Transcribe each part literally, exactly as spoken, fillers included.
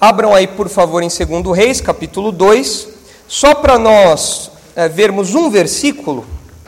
Abram aí, por favor, em Segundo Reis, capítulo dois, só para nós é, vermos um versículo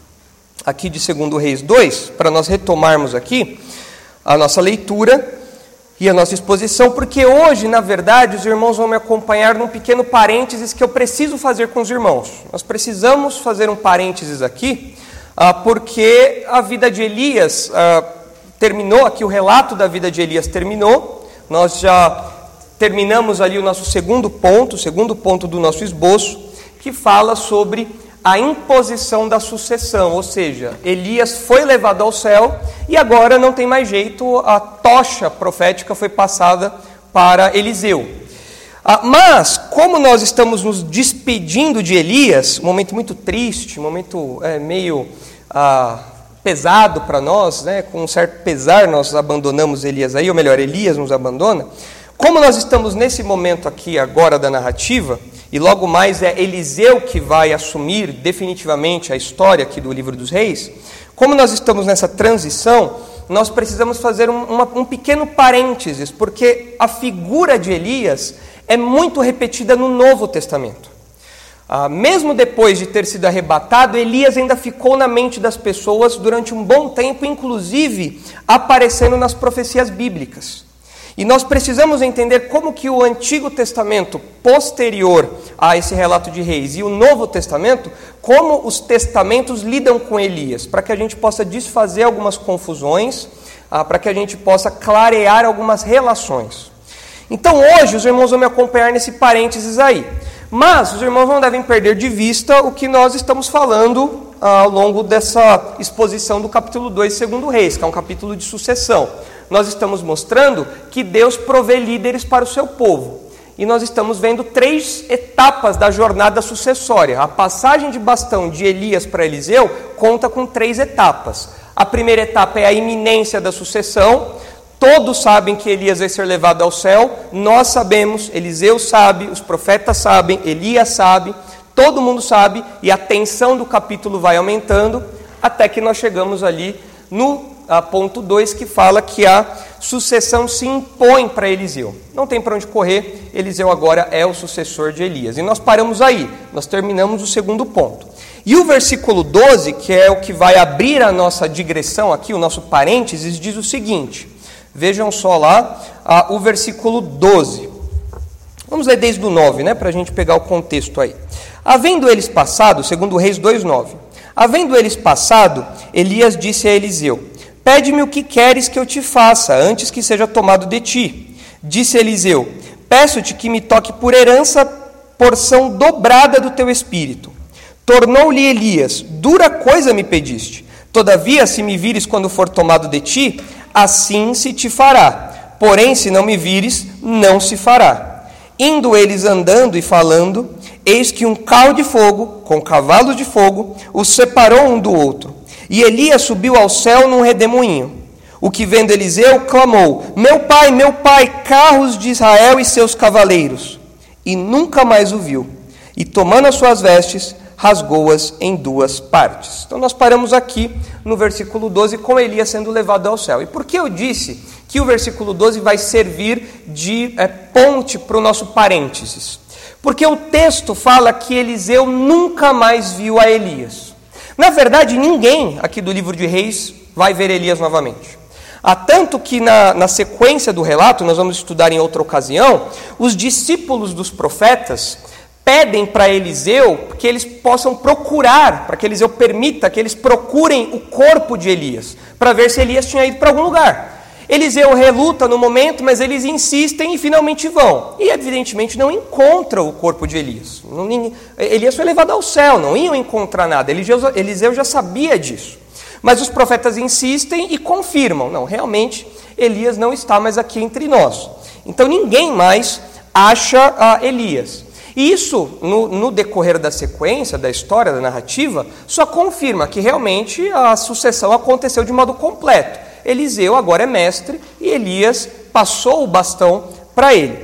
aqui de Segundo Reis dois, para nós retomarmos aqui a nossa leitura e a nossa exposição, porque hoje, na verdade, os irmãos vão me acompanhar num pequeno parênteses que eu preciso fazer com os irmãos. Nós precisamos fazer um parênteses aqui, ah, porque a vida de Elias ah, terminou, aqui o relato da vida de Elias terminou, nós já terminamos ali o nosso segundo ponto, o segundo ponto do nosso esboço, que fala sobre a imposição da sucessão, ou seja, Elias foi levado ao céu e agora não tem mais jeito, a tocha profética foi passada para Eliseu. Ah, mas, como nós estamos nos despedindo de Elias, um momento muito triste, um momento é, meio ah, pesado para nós, né, com um certo pesar nós abandonamos Elias aí, ou melhor, Elias nos abandona. Como nós estamos nesse momento aqui agora da narrativa, e logo mais é Eliseu que vai assumir definitivamente a história aqui do livro dos reis, como nós estamos nessa transição, nós precisamos fazer um, uma, um pequeno parênteses, porque a figura de Elias é muito repetida no Novo Testamento. Ah, mesmo depois de ter sido arrebatado, Elias ainda ficou na mente das pessoas durante um bom tempo, inclusive aparecendo nas profecias bíblicas. E nós precisamos entender como que o Antigo Testamento, posterior a esse relato de reis, e o Novo Testamento, como os testamentos lidam com Elias, para que a gente possa desfazer algumas confusões, ah, para que a gente possa clarear algumas relações. Então hoje os irmãos vão me acompanhar nesse parênteses aí. Mas os irmãos não devem perder de vista o que nós estamos falando ah, ao longo dessa exposição do capítulo dois, segundo Reis, que é um capítulo de sucessão. Nós estamos mostrando que Deus provê líderes para o seu povo. E nós estamos vendo três etapas da jornada sucessória. A passagem de bastão de Elias para Eliseu conta com três etapas. A primeira etapa é a iminência da sucessão. Todos sabem que Elias vai ser levado ao céu. Nós sabemos, Eliseu sabe, os profetas sabem, Elias sabe, todo mundo sabe. E a tensão do capítulo vai aumentando até que nós chegamos ali no a ponto dois, que fala que a sucessão se impõe para Eliseu. Não tem para onde correr, Eliseu agora é o sucessor de Elias. E nós paramos aí, nós terminamos o segundo ponto. E o versículo doze, que é o que vai abrir a nossa digressão aqui, o nosso parênteses, diz o seguinte, vejam só lá, ah, o versículo doze. Vamos ler desde o nove, né, para a gente pegar o contexto aí. Havendo eles passado, segundo Reis dois, nove, havendo eles passado, Elias disse a Eliseu, pede-me o que queres que eu te faça, antes que seja tomado de ti. Disse Eliseu, peço-te que me toque por herança porção dobrada do teu espírito. Tornou-lhe Elias, dura coisa me pediste. Todavia, se me vires quando for tomado de ti, assim se te fará. Porém, se não me vires, não se fará. Indo eles andando e falando, eis que um carro de fogo, com cavalos de fogo, os separou um do outro. E Elias subiu ao céu num redemoinho. O que vendo Eliseu, clamou, meu pai, meu pai, carros de Israel e seus cavaleiros. E nunca mais o viu. E tomando as suas vestes, rasgou-as em duas partes. Então nós paramos aqui no versículo doze, com Elias sendo levado ao céu. E por que eu disse que o versículo doze vai servir de é, ponte para o nosso parênteses? Porque o texto fala que Eliseu nunca mais viu a Elias. Na verdade, ninguém aqui do livro de Reis vai ver Elias novamente. Há tanto que na, na sequência do relato, nós vamos estudar em outra ocasião, os discípulos dos profetas pedem para Eliseu que eles possam procurar, para que Eliseu permita que eles procurem o corpo de Elias, para ver se Elias tinha ido para algum lugar. Eliseu reluta no momento, mas eles insistem e finalmente vão. E evidentemente não encontram o corpo de Elias. Não, Elias foi levado ao céu, não iam encontrar nada. Eliseu, Eliseu já sabia disso. Mas os profetas insistem e confirmam. Não, realmente Elias não está mais aqui entre nós. Então ninguém mais acha a Elias. E isso, no, no decorrer da sequência, da história, da narrativa, só confirma que realmente a sucessão aconteceu de modo completo. Eliseu agora é mestre e Elias passou o bastão para ele.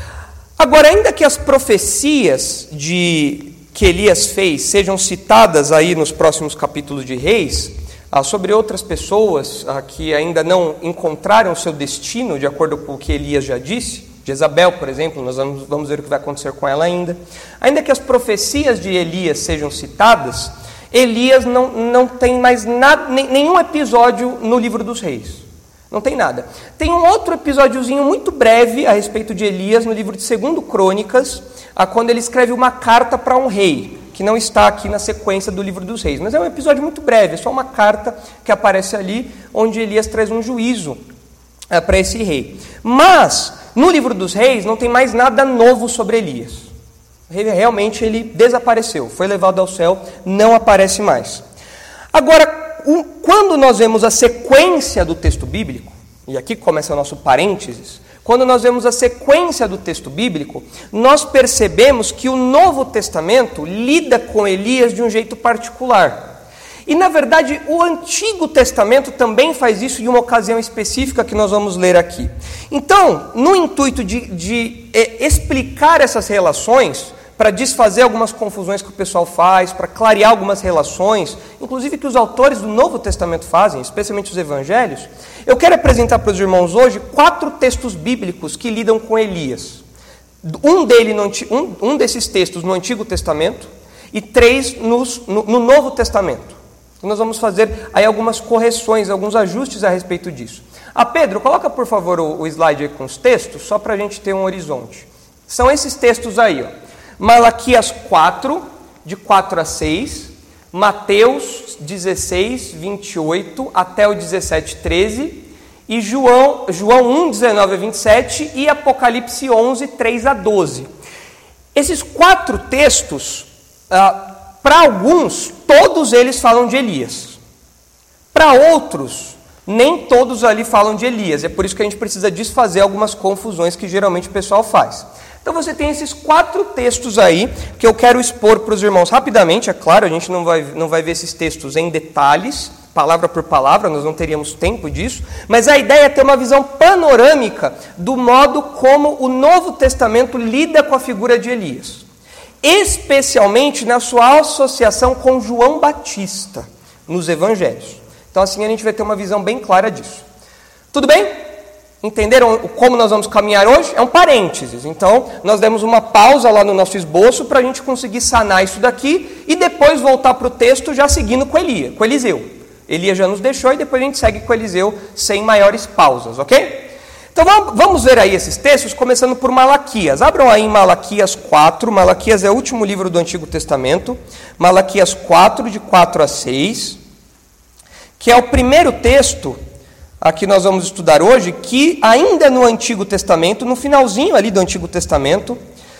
Agora, ainda que as profecias de, que Elias fez sejam citadas aí nos próximos capítulos de Reis, ah, sobre outras pessoas ah, que ainda não encontraram seu destino, de acordo com o que Elias já disse, Jezabel, por exemplo, nós vamos, vamos ver o que vai acontecer com ela ainda. Ainda que as profecias de Elias sejam citadas, Elias não, não tem mais nada, nenhum episódio no livro dos reis. Não tem nada. Tem um outro episódiozinho muito breve a respeito de Elias no livro de Segundo Crônicas, quando ele escreve uma carta para um rei, que não está aqui na sequência do livro dos reis. Mas é um episódio muito breve, é só uma carta que aparece ali, onde Elias traz um juízo é, para esse rei. Mas, no livro dos reis, não tem mais nada novo sobre Elias. Realmente ele desapareceu, foi levado ao céu, não aparece mais. Agora, um, quando nós vemos a sequência do texto bíblico, e aqui começa o nosso parênteses, quando nós vemos a sequência do texto bíblico, nós percebemos que o Novo Testamento lida com Elias de um jeito particular. E, na verdade, o Antigo Testamento também faz isso em uma ocasião específica que nós vamos ler aqui. Então, no intuito de, de é, explicar essas relações, para desfazer algumas confusões que o pessoal faz, para clarear algumas relações, inclusive que os autores do Novo Testamento fazem, especialmente os evangelhos, eu quero apresentar para os irmãos hoje quatro textos bíblicos que lidam com Elias. Um, dele no, um, um desses textos no Antigo Testamento e três nos, no, no Novo Testamento. Então nós vamos fazer aí algumas correções, alguns ajustes a respeito disso. Ah, Pedro, coloca por favor o, o slide aí com os textos, só para a gente ter um horizonte. São esses textos aí, ó. Malaquias quatro, de quatro a seis, Mateus dezesseis, vinte e oito, até o dezessete, treze, e João, João um, dezenove a vinte e sete, e Apocalipse onze, três a doze. Esses quatro textos, ah, para alguns, todos eles falam de Elias. Para outros, nem todos ali falam de Elias. É por isso que a gente precisa desfazer algumas confusões que geralmente o pessoal faz. Então você tem esses quatro textos aí, que eu quero expor para os irmãos rapidamente, é claro, a gente não vai, não vai ver esses textos em detalhes, palavra por palavra, nós não teríamos tempo disso, mas a ideia é ter uma visão panorâmica do modo como o Novo Testamento lida com a figura de Elias, especialmente na sua associação com João Batista, nos evangelhos. Então assim a gente vai ter uma visão bem clara disso. Tudo bem? Entenderam como nós vamos caminhar hoje? É um parênteses. Então, nós demos uma pausa lá no nosso esboço para a gente conseguir sanar isso daqui e depois voltar para o texto já seguindo com Elias, com Eliseu. Elias já nos deixou e depois a gente segue com Eliseu sem maiores pausas, ok? Então, vamos ver aí esses textos, começando por Malaquias. Abram aí em Malaquias quatro. Malaquias é o último livro do Antigo Testamento. Malaquias quatro, de quatro a seis, que é o primeiro texto aqui nós vamos estudar hoje, que ainda no Antigo Testamento, no finalzinho ali do Antigo Testamento,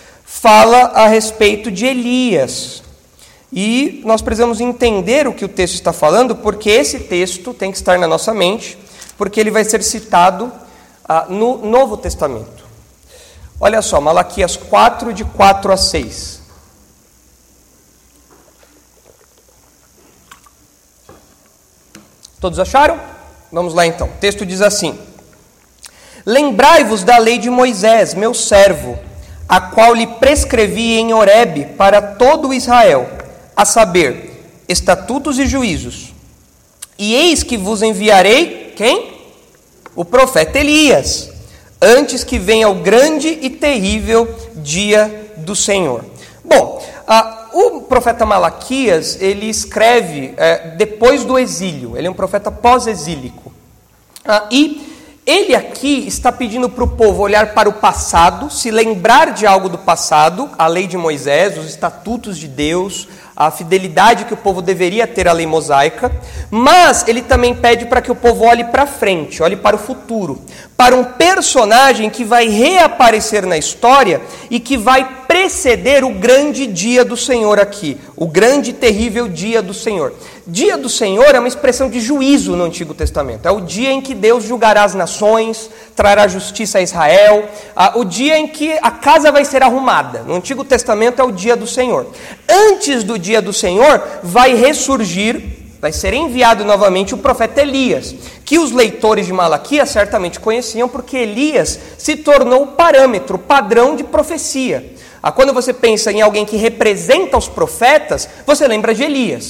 fala a respeito de Elias. E nós precisamos entender o que o texto está falando, porque esse texto tem que estar na nossa mente, porque ele vai ser citado ah, no Novo Testamento. Olha só, Malaquias quatro, de quatro a seis. Todos acharam? Vamos lá então, o texto diz assim: Lembrai-vos da lei de Moisés, meu servo, a qual lhe prescrevi em Horebe para todo o Israel, a saber, estatutos e juízos. E eis que vos enviarei, quem? O profeta Elias, antes que venha o grande e terrível dia do Senhor. Bom, a O profeta Malaquias, ele escreve é, depois do exílio, ele é um profeta pós-exílico. Ah, e ele aqui está pedindo para o povo olhar para o passado, se lembrar de algo do passado, a lei de Moisés, os estatutos de Deus, a fidelidade que o povo deveria ter à lei mosaica, mas ele também pede para que o povo olhe para frente, olhe para o futuro, para um personagem que vai reaparecer na história e que vai preceder o grande dia do Senhor aqui, o grande e terrível dia do Senhor. Dia do Senhor é uma expressão de juízo no Antigo Testamento, é o dia em que Deus julgará as nações, trará justiça a Israel, o dia em que a casa vai ser arrumada. No Antigo Testamento é o dia do Senhor. Antes do dia do Senhor vai ressurgir, vai ser enviado novamente o profeta Elias, que os leitores de Malaquias certamente conheciam, porque Elias se tornou o parâmetro, o padrão de profecia. Quando você pensa em alguém que representa os profetas, você lembra de Elias.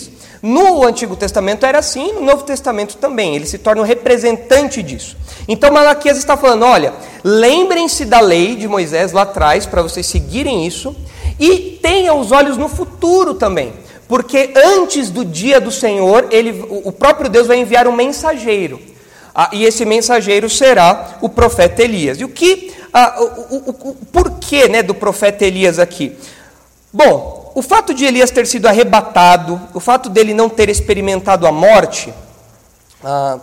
No Antigo Testamento era assim, no Novo Testamento também, ele se torna um representante disso. Então Malaquias está falando, olha, lembrem-se da lei de Moisés lá atrás, para vocês seguirem isso, e tenham os olhos no futuro também, porque antes do dia do Senhor, ele, o próprio Deus vai enviar um mensageiro, ah, e esse mensageiro será o profeta Elias. E o que, ah, o, o, o, o porquê, né, do profeta Elias aqui? Bom, o fato de Elias ter sido arrebatado, o fato dele não ter experimentado a morte, ah,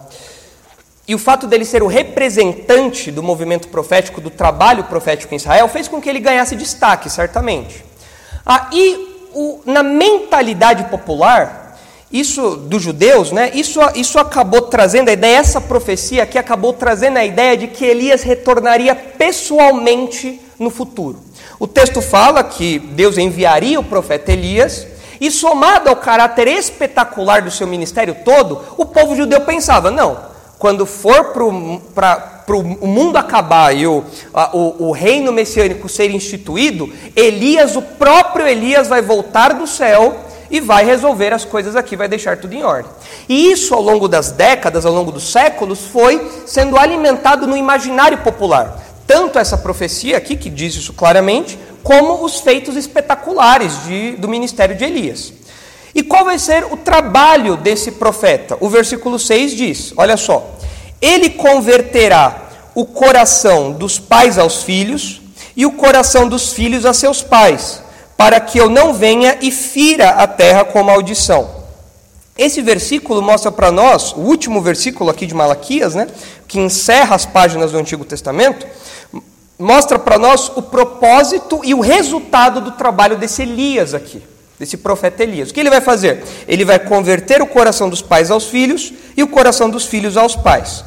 e o fato dele ser o representante do movimento profético, do trabalho profético em Israel, fez com que ele ganhasse destaque, certamente. Ah, e o, na mentalidade popular, isso dos judeus, né, isso, isso acabou trazendo a ideia, essa profecia aqui acabou trazendo a ideia de que Elias retornaria pessoalmente no futuro. O texto fala que Deus enviaria o profeta Elias, e somado ao caráter espetacular do seu ministério todo, o povo judeu pensava, não, quando for para o mundo acabar e o, a, o, o reino messiânico ser instituído, Elias, o próprio Elias vai voltar do céu e vai resolver as coisas aqui, vai deixar tudo em ordem. E isso ao longo das décadas, ao longo dos séculos, foi sendo alimentado no imaginário popular. Tanto essa profecia aqui, que diz isso claramente, como os feitos espetaculares de, do ministério de Elias. E qual vai ser o trabalho desse profeta? O versículo seis diz, olha só, ele converterá o coração dos pais aos filhos e o coração dos filhos a seus pais, para que eu não venha e fira a terra com maldição. Esse versículo mostra para nós, o último versículo aqui de Malaquias, né, que encerra as páginas do Antigo Testamento, mostra para nós o propósito e o resultado do trabalho desse Elias aqui, desse profeta Elias. O que ele vai fazer? Ele vai converter o coração dos pais aos filhos e o coração dos filhos aos pais.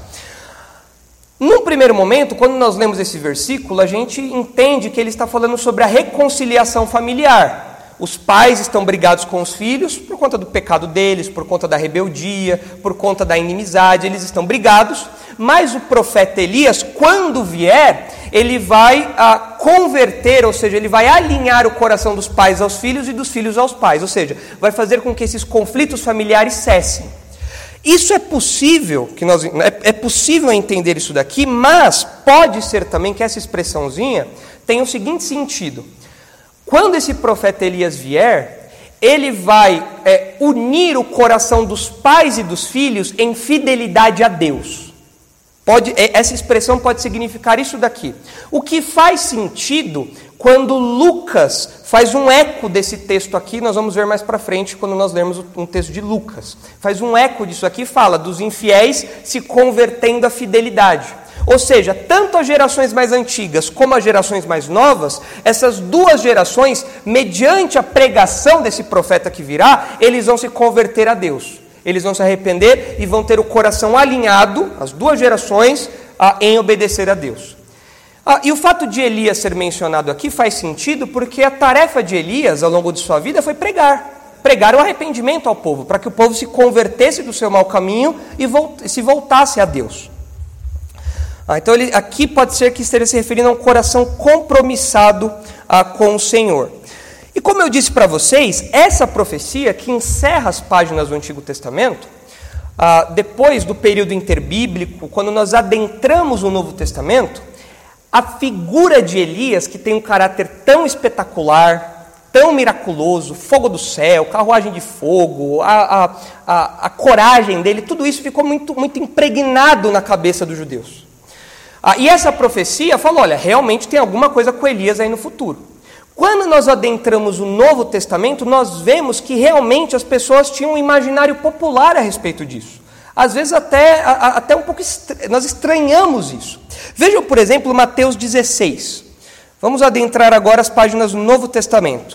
Num primeiro momento, quando nós lemos esse versículo, a gente entende que ele está falando sobre a reconciliação familiar. Os pais estão brigados com os filhos por conta do pecado deles, por conta da rebeldia, por conta da inimizade, eles estão brigados, mas o profeta Elias, quando vier, ele vai ah, converter, ou seja, ele vai alinhar o coração dos pais aos filhos e dos filhos aos pais, ou seja, vai fazer com que esses conflitos familiares cessem. Isso é possível, que nós, é, é possível entender isso daqui, mas pode ser também que essa expressãozinha tenha o seguinte sentido. Quando esse profeta Elias vier, ele vai é, unir o coração dos pais e dos filhos em fidelidade a Deus. Pode, essa expressão pode significar isso daqui. O que faz sentido quando Lucas faz um eco desse texto aqui, nós vamos ver mais para frente quando nós lermos um texto de Lucas. Faz um eco disso aqui, fala dos infiéis se convertendo à fidelidade. Ou seja, tanto as gerações mais antigas como as gerações mais novas, essas duas gerações, mediante a pregação desse profeta que virá, eles vão se converter a Deus. Eles vão se arrepender e vão ter o coração alinhado, as duas gerações, a, em obedecer a Deus. Ah, e o fato de Elias ser mencionado aqui faz sentido porque a tarefa de Elias, ao longo de sua vida, foi pregar. Pregar o arrependimento ao povo, para que o povo se convertesse do seu mau caminho e volt- se voltasse a Deus. Ah, então, ele, aqui pode ser que esteja se referindo a um coração compromissado ah, com o Senhor. E como eu disse para vocês, essa profecia que encerra as páginas do Antigo Testamento, ah, depois do período interbíblico, quando nós adentramos o Novo Testamento, a figura de Elias, que tem um caráter tão espetacular, tão miraculoso, fogo do céu, carruagem de fogo, a, a, a, a coragem dele, tudo isso ficou muito, muito impregnado na cabeça dos judeus. Ah, e essa profecia falou, olha, realmente tem alguma coisa com Elias aí no futuro. Quando nós adentramos o Novo Testamento, nós vemos que realmente as pessoas tinham um imaginário popular a respeito disso. Às vezes até, a, até um pouco, estra... nós estranhamos isso. Vejam, por exemplo, Mateus dezesseis. Vamos adentrar agora as páginas do Novo Testamento.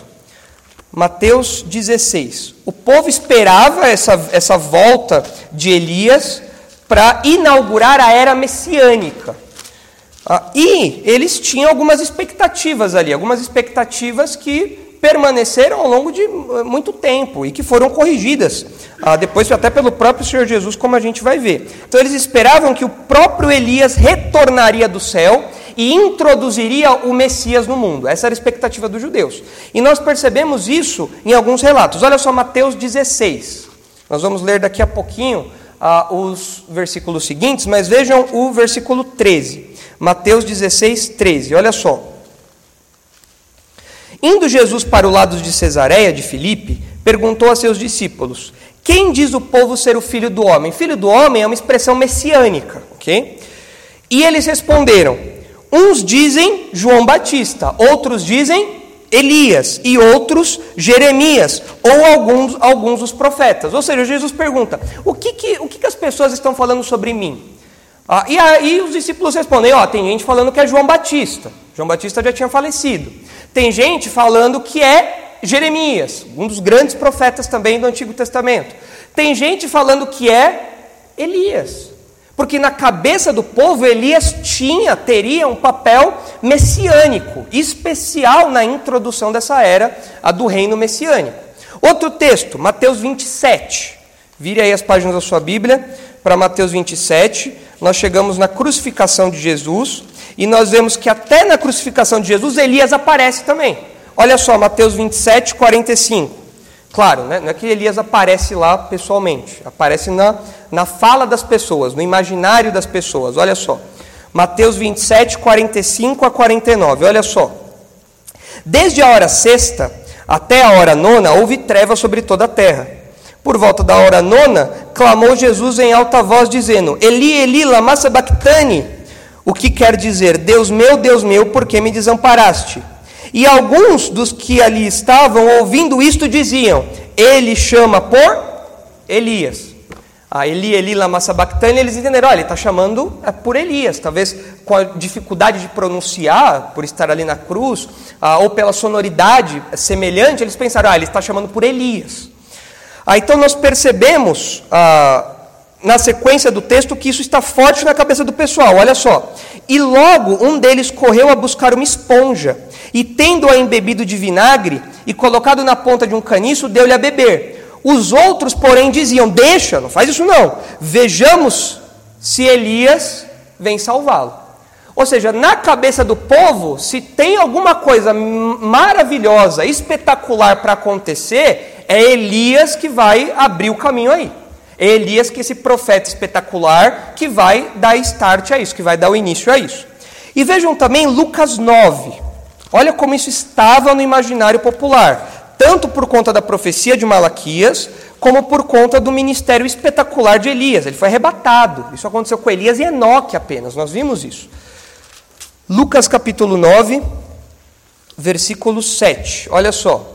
Mateus dezesseis. O povo esperava essa, essa volta de Elias para inaugurar a era messiânica. Ah, e eles tinham algumas expectativas ali, algumas expectativas que permaneceram ao longo de muito tempo e que foram corrigidas, ah, depois até pelo próprio Senhor Jesus, como a gente vai ver. Então eles esperavam que o próprio Elias retornaria do céu e introduziria o Messias no mundo. Essa era a expectativa dos judeus. E nós percebemos isso em alguns relatos. Olha só Mateus dezesseis. Nós vamos ler daqui a pouquinho ah, os versículos seguintes, mas vejam o versículo treze. Mateus dezesseis, treze. Olha só. Indo Jesus para o lado de Cesareia de Filipe, perguntou a seus discípulos: quem diz o povo ser o Filho do Homem? Filho do Homem é uma expressão messiânica, ok? E eles responderam: uns dizem João Batista, outros dizem Elias, e outros Jeremias, ou alguns, alguns dos profetas. Ou seja, Jesus pergunta: o que, que, o que, que as pessoas estão falando sobre mim? Ah, e aí os discípulos respondem: ó, tem gente falando que é João Batista. João Batista já tinha falecido. Tem gente falando que é Jeremias, um dos grandes profetas também do Antigo Testamento. Tem gente falando que é Elias, porque na cabeça do povo Elias tinha, teria um papel messiânico, especial na introdução dessa era, a do reino messiânico. Outro texto, Mateus vinte e sete. Vire aí as páginas da sua Bíblia para Mateus vinte e sete. Nós chegamos na crucificação de Jesus e nós vemos que até na crucificação de Jesus Elias aparece também. Olha só, Mateus vinte e sete, quarenta e cinco. Claro, né? Não é que Elias aparece lá pessoalmente, aparece na, na fala das pessoas, no imaginário das pessoas. Olha só, Mateus vinte e sete, quarenta e cinco a quarenta e nove. Olha só. Desde a hora sexta até a hora nona houve treva sobre toda a terra. Por volta da hora nona, clamou Jesus em alta voz, dizendo: Eli, Eli, lama sabachthani, o que quer dizer: Deus meu, Deus meu, por que me desamparaste? E alguns dos que ali estavam, ouvindo isto, diziam: ele chama por Elias. Ah, Eli, Eli, lama sabachthani, eles entenderam: olha, ele está chamando por Elias. Talvez com a dificuldade de pronunciar, por estar ali na cruz, ah, ou pela sonoridade semelhante, eles pensaram: ah, ele está chamando por Elias. Ah, então nós percebemos, ah, na sequência do texto, que isso está forte na cabeça do pessoal. Olha só. E logo um deles correu a buscar uma esponja, e tendo-a embebido de vinagre, e colocado na ponta de um caniço, deu-lhe a beber. Os outros, porém, diziam: deixa, não faz isso não. Vejamos se Elias vem salvá-lo. Ou seja, na cabeça do povo, se tem alguma coisa maravilhosa, espetacular para acontecer, é Elias que vai abrir o caminho aí. É Elias que esse profeta espetacular que vai dar start a isso, que vai dar o início a isso. E vejam também Lucas nove. Olha como isso estava no imaginário popular, tanto por conta da profecia de Malaquias, como por conta do ministério espetacular de Elias. Ele foi arrebatado. Isso aconteceu com Elias e Enoque apenas, nós vimos isso. Lucas capítulo nove, versículo sete. Olha só.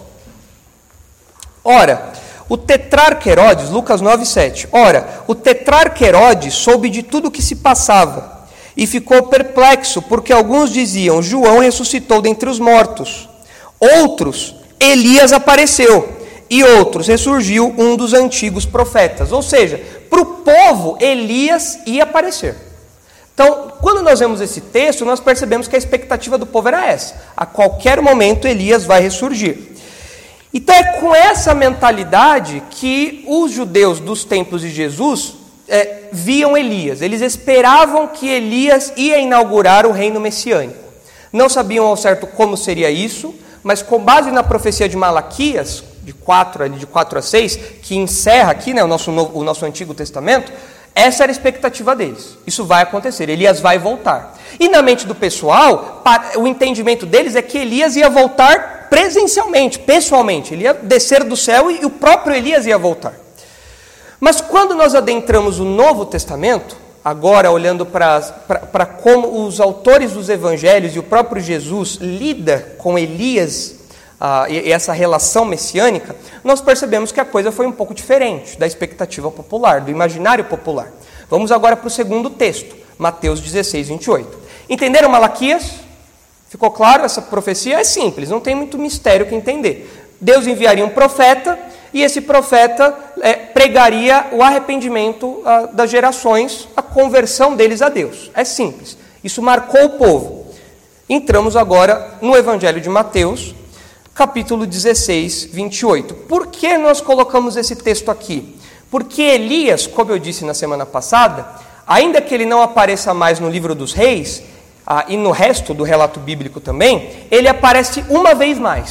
Ora, o tetrarca Herodes, Lucas nove, sete. Ora, o tetrarca Herodes soube de tudo o que se passava e ficou perplexo, porque alguns diziam: João ressuscitou dentre os mortos. Outros, Elias apareceu. E outros, ressurgiu um dos antigos profetas. Ou seja, para o povo, Elias ia aparecer. Então, quando nós vemos esse texto, nós percebemos que a expectativa do povo era essa: a qualquer momento Elias vai ressurgir. Então é com essa mentalidade que os judeus dos tempos de Jesus é, viam Elias. Eles esperavam que Elias ia inaugurar o reino messiânico. Não sabiam ao certo como seria isso, mas com base na profecia de Malaquias, de quatro, de quatro a seis, que encerra aqui, né, o, nosso novo, o nosso Antigo Testamento, essa era a expectativa deles. Isso vai acontecer, Elias vai voltar. E na mente do pessoal, o entendimento deles é que Elias ia voltar presencialmente, pessoalmente. Ele ia descer do céu e o próprio Elias ia voltar. Mas quando nós adentramos o Novo Testamento, agora olhando para como os autores dos evangelhos e o próprio Jesus lida com Elias ah, e, e essa relação messiânica, nós percebemos que a coisa foi um pouco diferente da expectativa popular, do imaginário popular. Vamos agora para o segundo texto, Mateus dezesseis, vinte e oito. Entenderam Malaquias? Ficou claro? Essa profecia é simples, não tem muito mistério que entender. Deus enviaria um profeta e esse profeta é, pregaria o arrependimento ah, das gerações, a conversão deles a Deus. É simples. Isso marcou o povo. Entramos agora no Evangelho de Mateus, capítulo dezesseis, vinte e oito. Por que nós colocamos esse texto aqui? Porque Elias, como eu disse na semana passada, ainda que ele não apareça mais no livro dos reis, ah, e no resto do relato bíblico também, ele aparece uma vez mais.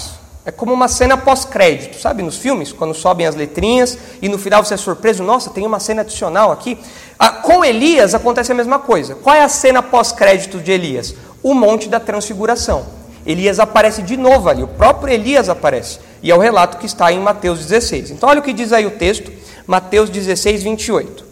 É como uma cena pós-crédito, sabe, nos filmes, quando sobem as letrinhas e no final você é surpreso, nossa, tem uma cena adicional aqui. Ah, com Elias acontece a mesma coisa. Qual é a cena pós-crédito de Elias? O Monte da Transfiguração. Elias aparece de novo ali, o próprio Elias aparece. E é o relato que está em Mateus dezesseis. Então olha o que diz aí o texto, Mateus dezesseis, vinte e oito.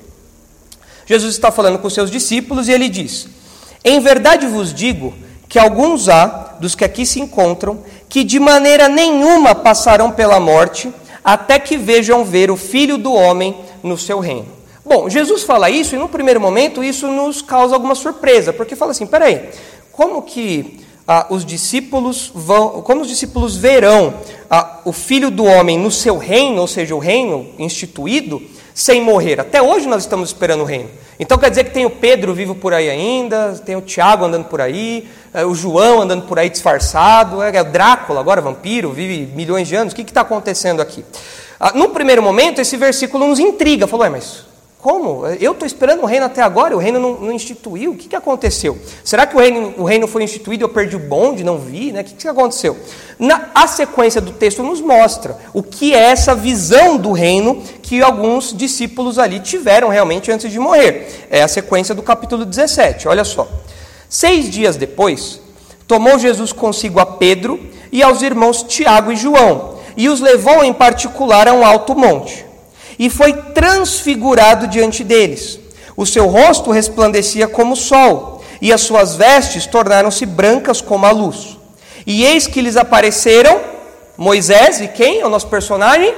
Jesus está falando com seus discípulos e ele diz: em verdade vos digo que alguns há, dos que aqui se encontram, que de maneira nenhuma passarão pela morte, até que vejam ver o Filho do Homem no seu reino. Bom, Jesus fala isso e no primeiro momento isso nos causa alguma surpresa, porque fala assim, peraí, como que ah, os discípulos vão, como os discípulos verão ah, o Filho do Homem no seu reino, ou seja, o reino instituído, sem morrer? Até hoje nós estamos esperando o reino. Então quer dizer que tem o Pedro vivo por aí ainda, tem o Tiago andando por aí, o João andando por aí disfarçado, é o Drácula, agora vampiro, vive milhões de anos. O que está acontecendo aqui? Ah, no primeiro momento, esse versículo nos intriga. Falou, é, mas como? Eu estou esperando o reino até agora, o reino não, não instituiu, o que, que aconteceu? Será que o reino, o reino foi instituído e eu perdi o bonde, não vi? Né? O que, que aconteceu? Na, a sequência do texto nos mostra o que é essa visão do reino que alguns discípulos ali tiveram realmente antes de morrer. É a sequência do capítulo dezessete, olha só. Seis dias depois, tomou Jesus consigo a Pedro e aos irmãos Tiago e João, e os levou em particular a um alto monte. E foi transfigurado diante deles. O seu rosto resplandecia como o sol, e as suas vestes tornaram-se brancas como a luz. E eis que lhes apareceram Moisés, e quem é o nosso personagem?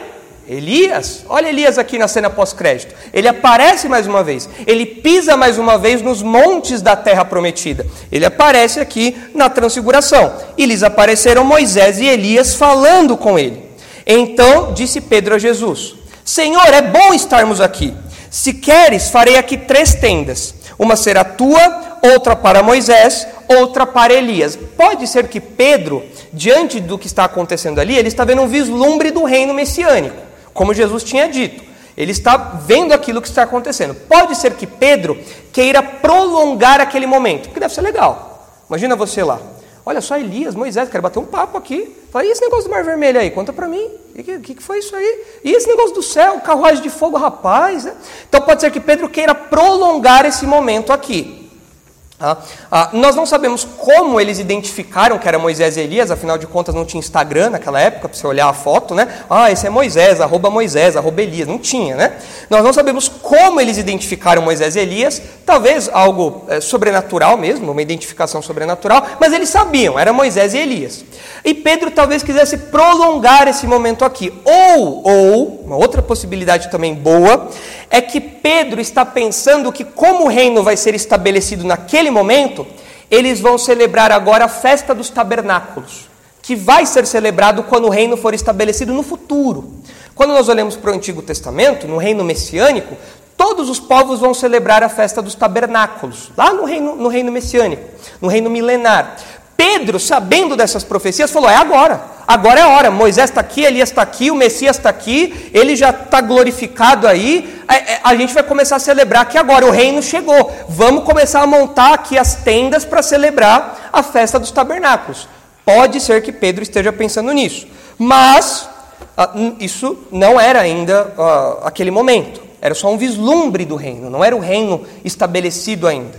Elias. Olha Elias aqui na cena pós-crédito. Ele aparece mais uma vez. Ele pisa mais uma vez nos montes da terra prometida. Ele aparece aqui na transfiguração. E lhes apareceram Moisés e Elias falando com ele. Então disse Pedro a Jesus: Senhor, é bom estarmos aqui. Se queres, farei aqui três tendas. Uma será tua, outra para Moisés, outra para Elias. Pode ser que Pedro, diante do que está acontecendo ali, ele está vendo um vislumbre do reino messiânico, como Jesus tinha dito. Ele está vendo aquilo que está acontecendo. Pode ser que Pedro queira prolongar aquele momento, porque deve ser legal. Imagina você lá. Olha só, Elias, Moisés, quero bater um papo aqui. Fala, e esse negócio do Mar Vermelho aí? Conta para mim. O que, que, que foi isso aí? E esse negócio do céu, carruagem de fogo, rapaz? Né? Então pode ser que Pedro queira prolongar esse momento aqui. Ah, ah, nós não sabemos como eles identificaram que era Moisés e Elias, afinal de contas não tinha Instagram naquela época, para você olhar a foto, né? Ah, esse é Moisés, arroba Moisés, arroba Elias, não tinha, né? Nós não sabemos como eles identificaram Moisés e Elias, talvez algo é, sobrenatural mesmo, uma identificação sobrenatural, mas eles sabiam, era Moisés e Elias. E Pedro talvez quisesse prolongar esse momento aqui, ou, ou, uma outra possibilidade também boa, é que Pedro está pensando que como o reino vai ser estabelecido naquele momento, eles vão celebrar agora a festa dos tabernáculos, que vai ser celebrado quando o reino for estabelecido no futuro. Quando nós olhamos para o Antigo Testamento, no reino messiânico, todos os povos vão celebrar a festa dos tabernáculos, lá no reino, no reino messiânico, no reino milenar. Pedro, sabendo dessas profecias, falou, é agora, agora é a hora, Moisés está aqui, Elias está aqui, o Messias está aqui, ele já está glorificado aí, a, a gente vai começar a celebrar que agora o reino chegou, vamos começar a montar aqui as tendas para celebrar a festa dos tabernáculos. Pode ser que Pedro esteja pensando nisso, mas uh, isso não era ainda uh, aquele momento, era só um vislumbre do reino, não era o reino estabelecido ainda.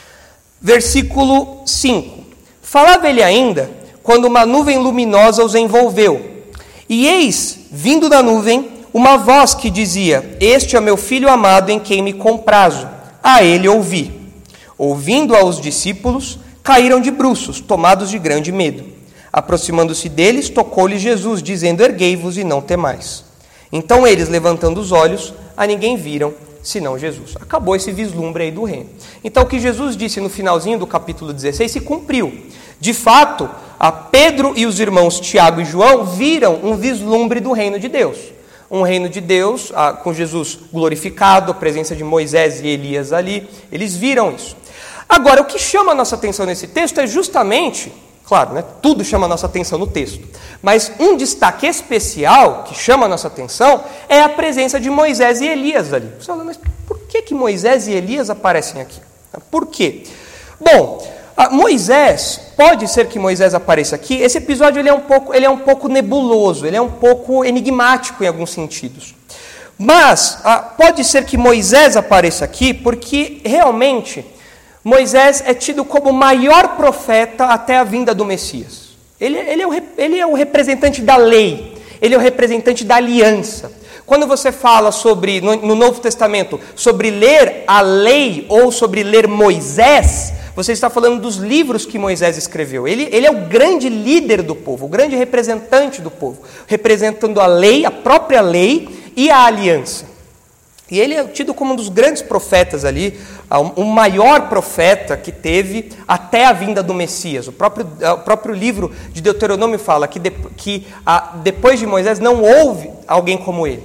Versículo cinco. Falava ele ainda, quando uma nuvem luminosa os envolveu. E eis, vindo da nuvem, uma voz que dizia, este é meu filho amado em quem me comprazo. A ele ouvi. Ouvindo aos discípulos, caíram de bruços, tomados de grande medo. Aproximando-se deles, tocou-lhe Jesus, dizendo, erguei-vos e não temais. Então eles, levantando os olhos, a ninguém viram, senão Jesus. Acabou esse vislumbre aí do reino. Então o que Jesus disse no finalzinho do capítulo dezesseis se cumpriu. De fato, a Pedro e os irmãos Tiago e João viram um vislumbre do reino de Deus. Um reino de Deus, ah, com Jesus glorificado, a presença de Moisés e Elias ali, eles viram isso. Agora, o que chama a nossa atenção nesse texto é justamente, claro, né, tudo chama a nossa atenção no texto, mas um destaque especial que chama a nossa atenção é a presença de Moisés e Elias ali. Você fala, mas por que, que Moisés e Elias aparecem aqui? Por quê? Bom, Ah, Moisés, pode ser que Moisés apareça aqui. Esse episódio ele é, um pouco, ele é um pouco nebuloso, ele é um pouco enigmático em alguns sentidos. Mas ah, pode ser que Moisés apareça aqui porque realmente Moisés é tido como o maior profeta até a vinda do Messias. Ele, ele, é o, ele é o representante da lei, ele é o representante da aliança. Quando você fala sobre, no, no Novo Testamento, sobre ler a lei ou sobre ler Moisés, você está falando dos livros que Moisés escreveu. Ele, ele é o grande líder do povo, o grande representante do povo, representando a lei, a própria lei e a aliança. E ele é tido como um dos grandes profetas ali, o maior profeta que teve até a vinda do Messias. O próprio, o próprio livro de Deuteronômio fala que, de, que a, depois de Moisés não houve alguém como ele.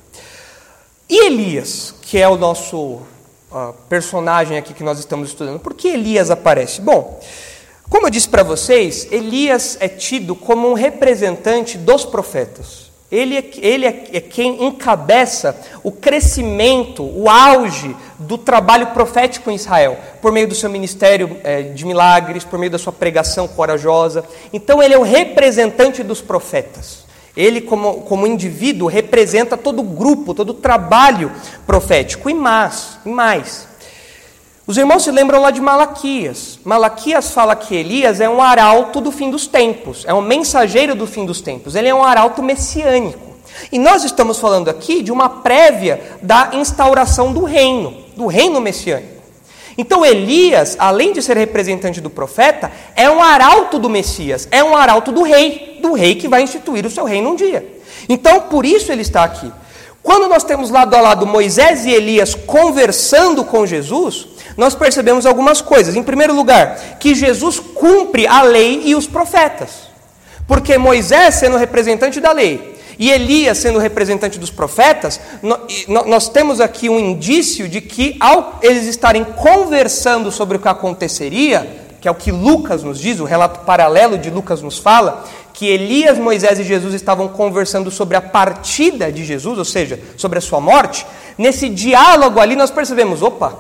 E Elias, que é o nosso uh, personagem aqui que nós estamos estudando, por que Elias aparece? Bom, como eu disse para vocês, Elias é tido como um representante dos profetas. Ele é, ele é, é quem encabeça o crescimento, o auge do trabalho profético em Israel, por meio do seu ministério é, de milagres, por meio da sua pregação corajosa. Então ele é o representante dos profetas. Ele, como, como indivíduo, representa todo o grupo, todo o trabalho profético. E mais, e mais, os irmãos se lembram lá de Malaquias. Malaquias fala que Elias é um arauto do fim dos tempos, é um mensageiro do fim dos tempos, ele é um arauto messiânico. E nós estamos falando aqui de uma prévia da instauração do reino, do reino messiânico. Então Elias, além de ser representante do profeta, é um arauto do Messias, é um arauto do rei, do rei que vai instituir o seu reino um dia. Então, por isso ele está aqui. Quando nós temos lado a lado Moisés e Elias conversando com Jesus, nós percebemos algumas coisas. Em primeiro lugar, que Jesus cumpre a lei e os profetas. Porque Moisés, sendo representante da lei, e Elias, sendo representante dos profetas, nós temos aqui um indício de que, ao eles estarem conversando sobre o que aconteceria, que é o que Lucas nos diz, o relato paralelo de Lucas nos fala, que Elias, Moisés e Jesus estavam conversando sobre a partida de Jesus, ou seja, sobre a sua morte. Nesse diálogo ali nós percebemos, opa,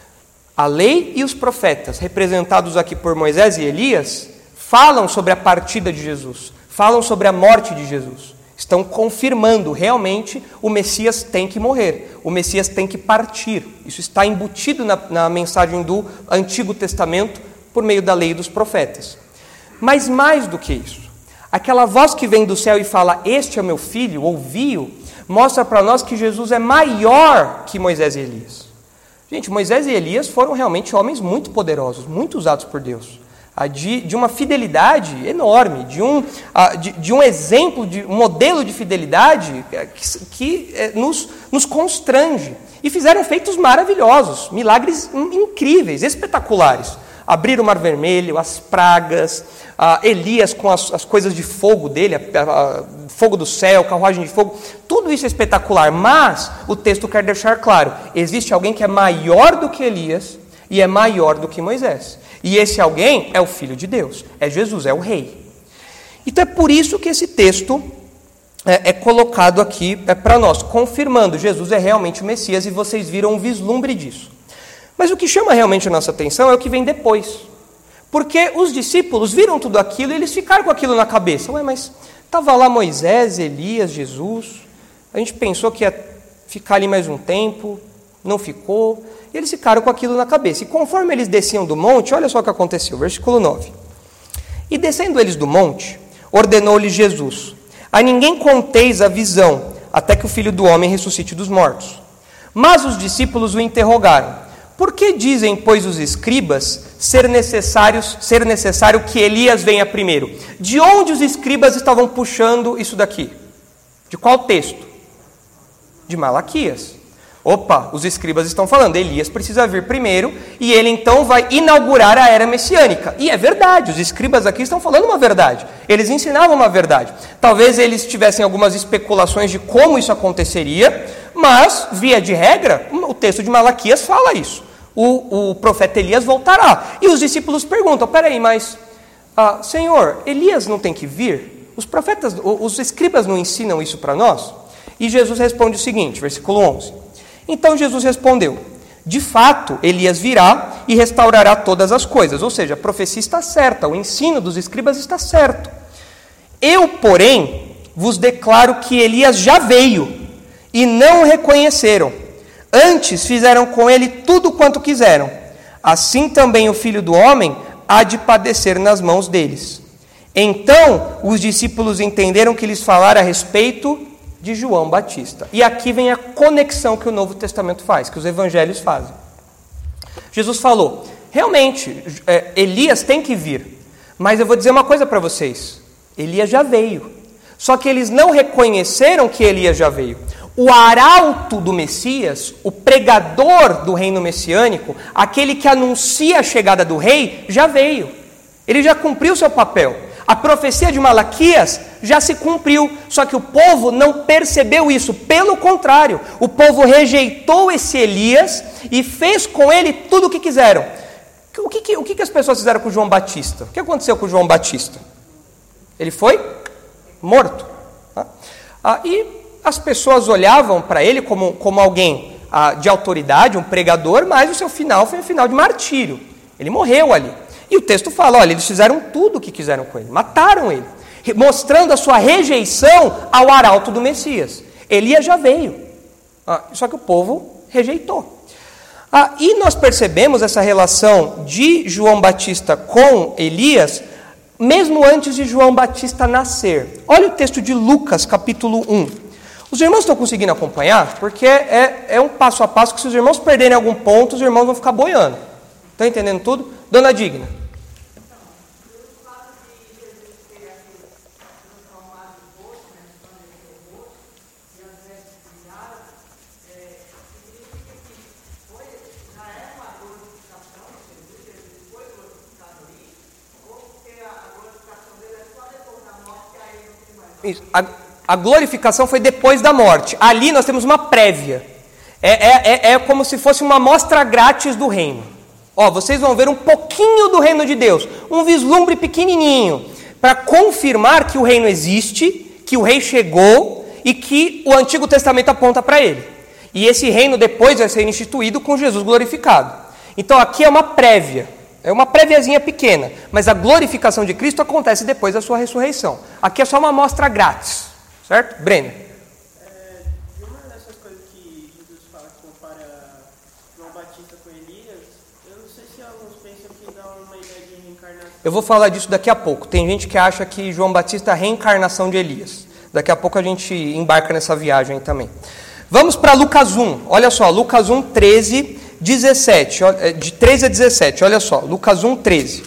a lei e os profetas, representados aqui por Moisés e Elias, falam sobre a partida de Jesus, falam sobre a morte de Jesus. Estão confirmando, realmente, o Messias tem que morrer, o Messias tem que partir. Isso está embutido na, na mensagem do Antigo Testamento, por meio da lei e dos profetas. Mas mais do que isso, aquela voz que vem do céu e fala, este é meu filho, ouvi-o, mostra para nós que Jesus é maior que Moisés e Elias. Gente, Moisés e Elias foram realmente homens muito poderosos, muito usados por Deus. De, de uma fidelidade enorme, de um, de, de um exemplo, de um modelo de fidelidade que, que é, nos, nos constrange. E fizeram feitos maravilhosos, milagres incríveis, espetaculares. Abrir o Mar Vermelho, as pragas, a Elias com as, as coisas de fogo dele, a, a, fogo do céu, carruagem de fogo, tudo isso é espetacular. Mas o texto quer deixar claro, existe alguém que é maior do que Elias e é maior do que Moisés. E esse alguém é o Filho de Deus, é Jesus, é o Rei. Então é por isso que esse texto é, é colocado aqui é, para nós, confirmando, Jesus é realmente o Messias, e vocês viram um vislumbre disso. Mas o que chama realmente a nossa atenção é o que vem depois. Porque os discípulos viram tudo aquilo e eles ficaram com aquilo na cabeça. Ué, mas estava lá Moisés, Elias, Jesus, a gente pensou que ia ficar ali mais um tempo, não ficou. E eles ficaram com aquilo na cabeça. E conforme eles desciam do monte, olha só o que aconteceu, versículo nove. E descendo eles do monte, ordenou-lhes Jesus, a ninguém conteis a visão, até que o Filho do Homem ressuscite dos mortos. Mas os discípulos o interrogaram, por que dizem, pois, os escribas, ser, necessários, ser necessário que Elias venha primeiro? De onde os escribas estavam puxando isso daqui? De qual texto? De Malaquias. Opa, os escribas estão falando, Elias precisa vir primeiro e ele então vai inaugurar a era messiânica. E é verdade, os escribas aqui estão falando uma verdade. Eles ensinavam uma verdade. Talvez eles tivessem algumas especulações de como isso aconteceria, mas, via de regra, o texto de Malaquias fala isso. O, o profeta Elias voltará. E os discípulos perguntam, peraí, mas, ah, Senhor, Elias não tem que vir? Os profetas, os escribas não ensinam isso para nós? E Jesus responde o seguinte, versículo onze. Então Jesus respondeu, de fato, Elias virá e restaurará todas as coisas. Ou seja, a profecia está certa, o ensino dos escribas está certo. Eu, porém, vos declaro que Elias já veio, e não o reconheceram. Antes fizeram com ele tudo quanto quiseram. Assim também o Filho do Homem há de padecer nas mãos deles. Então os discípulos entenderam que lhes falara a respeito de João Batista. E aqui vem a conexão que o Novo Testamento faz, que os evangelhos fazem. Jesus falou, realmente, é, Elias tem que vir, mas eu vou dizer uma coisa para vocês, Elias já veio, só que eles não reconheceram que Elias já veio. O arauto do Messias, o pregador do reino messiânico, aquele que anuncia a chegada do rei, já veio. Ele já cumpriu seu papel. A profecia de Malaquias já se cumpriu, só que o povo não percebeu isso. Pelo contrário, o povo rejeitou esse Elias e fez com ele tudo o que quiseram. O que, que, o que, que as pessoas fizeram com João Batista? O que aconteceu com João Batista? Ele foi morto. Ah, e as pessoas olhavam para ele como, como alguém ah, de autoridade, um pregador, mas o seu final foi um final de martírio. Ele morreu ali. E o texto fala, olha, eles fizeram tudo o que quiseram com ele, mataram ele, mostrando a sua rejeição ao arauto do Messias. Elias já veio, ah, só que o povo rejeitou. Ah, e nós percebemos essa relação de João Batista com Elias, mesmo antes de João Batista nascer. Olha o texto de Lucas, capítulo um. Os irmãos estão conseguindo acompanhar? Porque é, é um passo a passo que se os irmãos perderem algum ponto, os irmãos vão ficar boiando. Estão entendendo tudo? Dona Digna. Isso. A, a glorificação foi depois da morte. Ali nós temos uma prévia. É, é, é, é como se fosse uma amostra grátis do reino. Ó, vocês vão ver um pouquinho do reino de Deus, um vislumbre pequenininho, para confirmar que o reino existe, que o rei chegou e que o Antigo Testamento aponta para ele. E esse reino depois vai ser instituído com Jesus glorificado. Então aqui é uma prévia, é uma préviazinha pequena, mas a glorificação de Cristo acontece depois da sua ressurreição. Aqui é só uma amostra grátis, certo? Breno. Eu vou falar disso daqui a pouco. Tem gente que acha que João Batista é a reencarnação de Elias. Daqui a pouco a gente embarca nessa viagem também. Vamos para Lucas um. Olha só, Lucas um, treze, dezessete. De treze a dezessete, olha só. Lucas um, treze.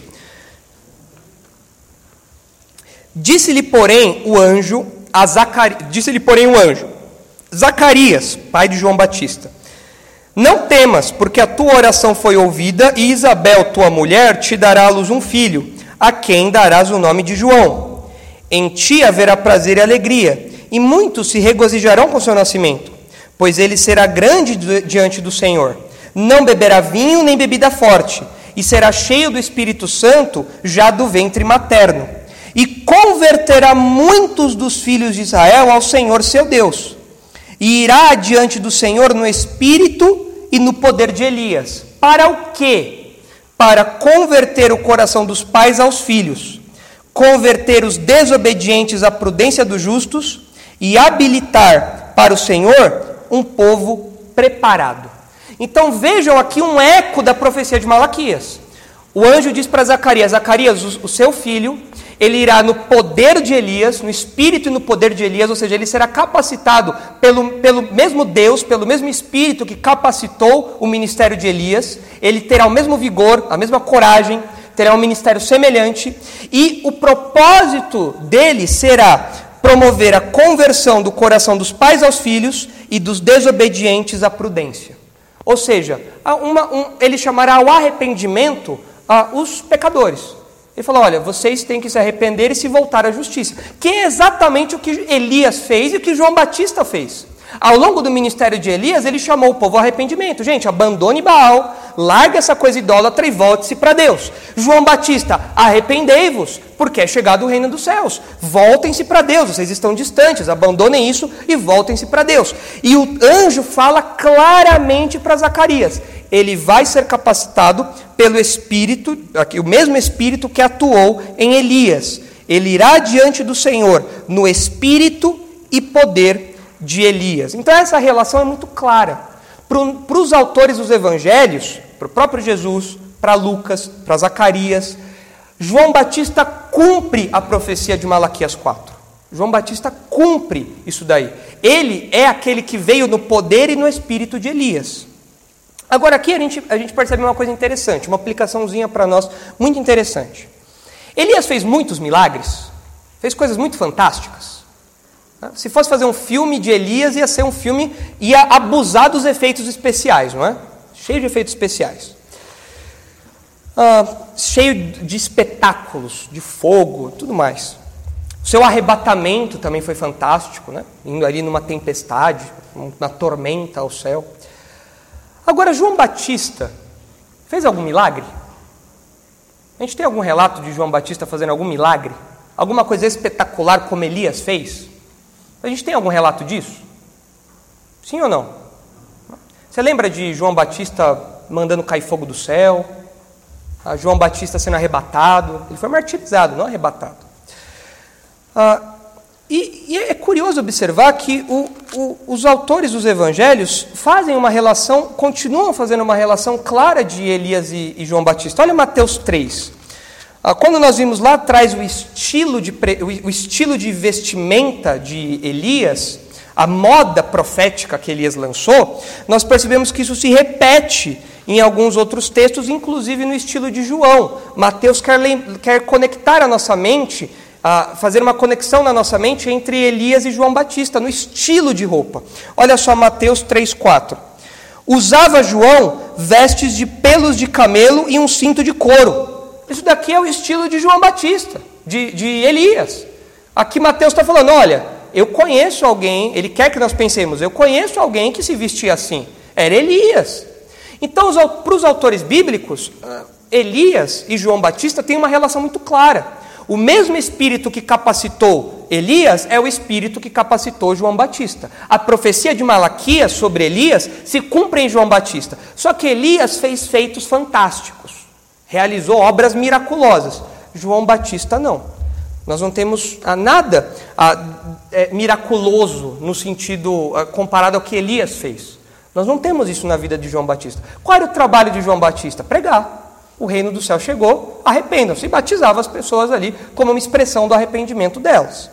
Disse-lhe, porém, o anjo, a Zacarias, disse-lhe, porém, o anjo, Zacarias, pai de João Batista, não temas, porque a tua oração foi ouvida, e Isabel, tua mulher, te dará à luz um filho, a quem darás o nome de João. Em ti haverá prazer e alegria, e muitos se regozijarão com seu nascimento, pois ele será grande diante do Senhor. Não beberá vinho nem bebida forte, e será cheio do Espírito Santo já do ventre materno. E converterá muitos dos filhos de Israel ao Senhor seu Deus. E irá adiante do Senhor no Espírito e no poder de Elias. Para o quê? Para converter o coração dos pais aos filhos, converter os desobedientes à prudência dos justos e habilitar para o Senhor um povo preparado. Então vejam aqui um eco da profecia de Malaquias. O anjo diz para Zacarias, Zacarias, o seu filho, ele irá no poder de Elias, no espírito e no poder de Elias, ou seja, ele será capacitado pelo, pelo mesmo Deus, pelo mesmo espírito que capacitou o ministério de Elias, ele terá o mesmo vigor, a mesma coragem, terá um ministério semelhante, e o propósito dele será promover a conversão do coração dos pais aos filhos e dos desobedientes à prudência. Ou seja, uma, um, ele chamará ao arrependimento ah, os pecadores. Ele falou, olha, vocês têm que se arrepender e se voltar à justiça. Que é exatamente o que Elias fez e o que João Batista fez. Ao longo do ministério de Elias, ele chamou o povo ao arrependimento. Gente, abandone Baal, largue essa coisa idólatra e volte-se para Deus. João Batista, arrependei-vos, porque é chegado o reino dos céus. Voltem-se para Deus, vocês estão distantes, abandonem isso e voltem-se para Deus. E o anjo fala claramente para Zacarias. Ele vai ser capacitado pelo Espírito, o mesmo Espírito que atuou em Elias. Ele irá diante do Senhor no Espírito e poder de Elias. Então essa relação é muito clara. Para os autores dos evangelhos, para o próprio Jesus, para Lucas, para Zacarias, João Batista cumpre a profecia de Malaquias quatro. João Batista cumpre isso daí. Ele é aquele que veio no poder e no espírito de Elias. Agora aqui a gente, a gente percebe uma coisa interessante, uma aplicaçãozinha para nós muito interessante. Elias fez muitos milagres, fez coisas muito fantásticas. Se fosse fazer um filme de Elias, ia ser um filme, ia abusar dos efeitos especiais, não é? Cheio de efeitos especiais. Ah, cheio de espetáculos, de fogo, tudo mais. O seu arrebatamento também foi fantástico, né? Indo ali numa tempestade, na tormenta ao céu. Agora, João Batista fez algum milagre? A gente tem algum relato de João Batista fazendo algum milagre? Alguma coisa espetacular como Elias fez? A gente tem algum relato disso? Sim ou não? Você lembra de João Batista mandando cair fogo do céu? A João Batista sendo arrebatado? Ele foi martirizado, não arrebatado. Ah, e, e é curioso observar que o, o, os autores dos evangelhos fazem uma relação, continuam fazendo uma relação clara de Elias e, e João Batista. Olha Mateus três. Quando nós vimos lá atrás o estilo, de, o estilo de vestimenta de Elias, a moda profética que Elias lançou, nós percebemos que isso se repete em alguns outros textos, inclusive no estilo de João. Mateus quer, quer conectar a nossa mente, a fazer uma conexão na nossa mente entre Elias e João Batista, no estilo de roupa. Olha só Mateus três, quatro. Usava João vestes de pelos de camelo e um cinto de couro. Isso daqui é o estilo de João Batista, de, de Elias. Aqui Mateus está falando, olha, eu conheço alguém, ele quer que nós pensemos, eu conheço alguém que se vestia assim. Era Elias. Então, para os autores bíblicos, Elias e João Batista têm uma relação muito clara. O mesmo Espírito que capacitou Elias é o Espírito que capacitou João Batista. A profecia de Malaquias sobre Elias se cumpre em João Batista. Só que Elias fez feitos fantásticos. Realizou obras miraculosas. João Batista não. Nós não temos nada é, miraculoso no sentido comparado ao que Elias fez. Nós não temos isso na vida de João Batista. Qual era o trabalho de João Batista? Pregar. O reino do céu chegou, arrependam-se. E batizava as pessoas ali como uma expressão do arrependimento delas.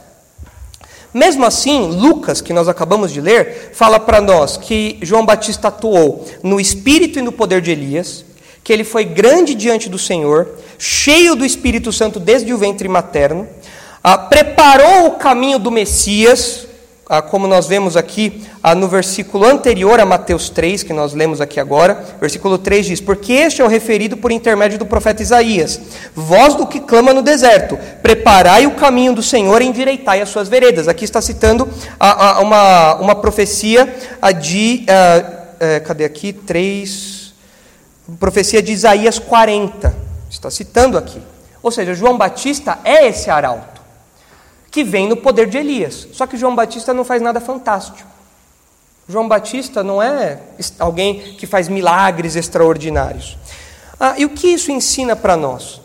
Mesmo assim, Lucas, que nós acabamos de ler, fala para nós que João Batista atuou no espírito e no poder de Elias, que ele foi grande diante do Senhor, cheio do Espírito Santo desde o ventre materno, ah, preparou o caminho do Messias, ah, como nós vemos aqui ah, no versículo anterior a Mateus três, que nós lemos aqui agora, versículo três diz, porque este é o referido por intermédio do profeta Isaías, voz do que clama no deserto, preparai o caminho do Senhor e endireitai as suas veredas. Aqui está citando ah, ah, uma, uma profecia ah, de, ah, eh, cadê aqui, três... Profecia de Isaías quarenta, está citando aqui. Ou seja, João Batista é esse arauto, que vem no poder de Elias. Só que João Batista não faz nada fantástico. João Batista não é alguém que faz milagres extraordinários. Ah, e o que isso ensina para nós?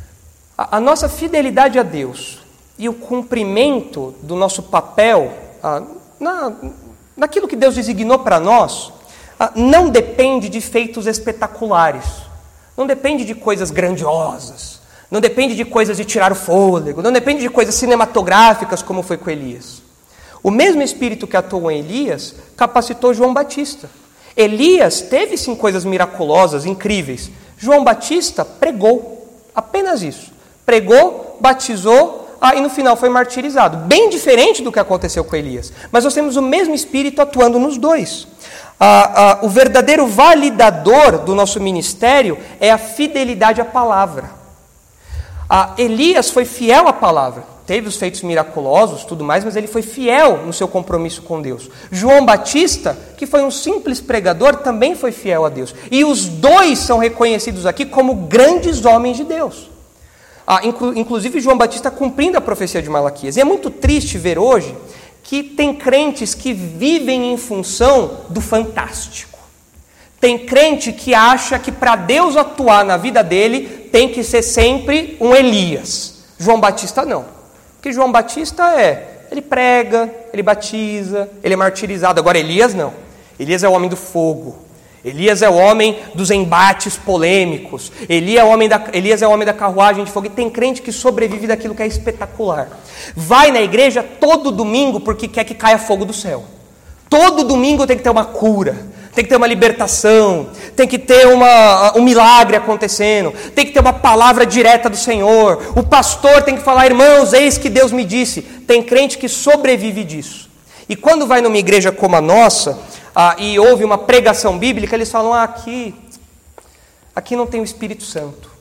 A, a nossa fidelidade a Deus e o cumprimento do nosso papel ah, na, naquilo que Deus designou para nós, não depende de feitos espetaculares, não depende de coisas grandiosas, não depende de coisas de tirar o fôlego, não depende de coisas cinematográficas como foi com Elias. O mesmo Espírito que atuou em Elias capacitou João Batista. Elias teve sim coisas miraculosas, incríveis. João Batista pregou, apenas isso. Pregou, batizou, ah, e no final foi martirizado. Bem diferente do que aconteceu com Elias. Mas nós temos o mesmo Espírito atuando nos dois. Ah, ah, o verdadeiro validador do nosso ministério é a fidelidade à palavra. Ah, Elias foi fiel à palavra. teve os feitos miraculosos, tudo mais, mas ele foi fiel no seu compromisso com Deus. João Batista, que foi um simples pregador, também foi fiel a Deus. E os dois são reconhecidos aqui como grandes homens de Deus. Ah, inclu- inclusive João Batista cumprindo a profecia de Malaquias. E é muito triste ver hoje que tem crentes que vivem em função do fantástico. Tem crente que acha que para Deus atuar na vida dele tem que ser sempre um Elias. João Batista não. Porque João Batista é, ele prega, ele batiza, ele é martirizado. Agora Elias não. Elias é o homem do fogo. Elias é o homem dos embates polêmicos. Elias é o homem da, Elias é o homem da carruagem de fogo. E tem crente que sobrevive daquilo que é espetacular. Vai na igreja todo domingo porque quer que caia fogo do céu. Todo domingo tem que ter uma cura. Tem que ter uma libertação, tem que ter uma, um milagre acontecendo, tem que ter uma palavra direta do Senhor. O pastor tem que falar, irmãos, eis que Deus me disse. Tem crente que sobrevive disso. E quando vai numa igreja como a nossa, ah, e ouve uma pregação bíblica, eles falam, ah, aqui, aqui não tem o Espírito Santo.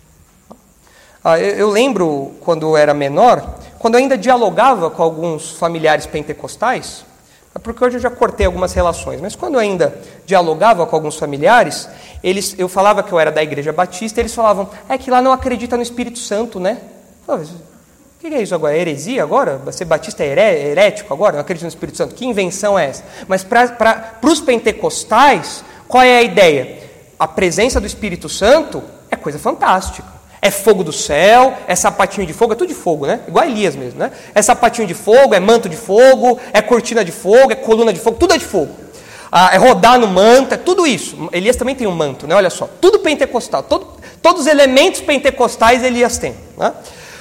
Ah, eu, eu lembro, quando eu era menor, quando eu ainda dialogava com alguns familiares pentecostais, porque hoje eu já cortei algumas relações, mas quando eu ainda dialogava com alguns familiares, eles, eu falava que eu era da Igreja Batista, eles falavam, é que lá não acredita no Espírito Santo, né? Eu falava, o que é isso agora? É heresia agora? Ser batista é heré, herético agora? Não acredita no Espírito Santo? Que invenção é essa? Mas para os pentecostais, qual é a ideia? A presença do Espírito Santo é coisa fantástica. É fogo do céu, é sapatinho de fogo, é tudo de fogo, né? Igual Elias mesmo, né? É sapatinho de fogo, é manto de fogo, é cortina de fogo, é coluna de fogo, tudo é de fogo. Ah, é rodar no manto, é tudo isso. Elias também tem um manto, né? Olha só, tudo pentecostal, todo, todos os elementos pentecostais Elias tem, né?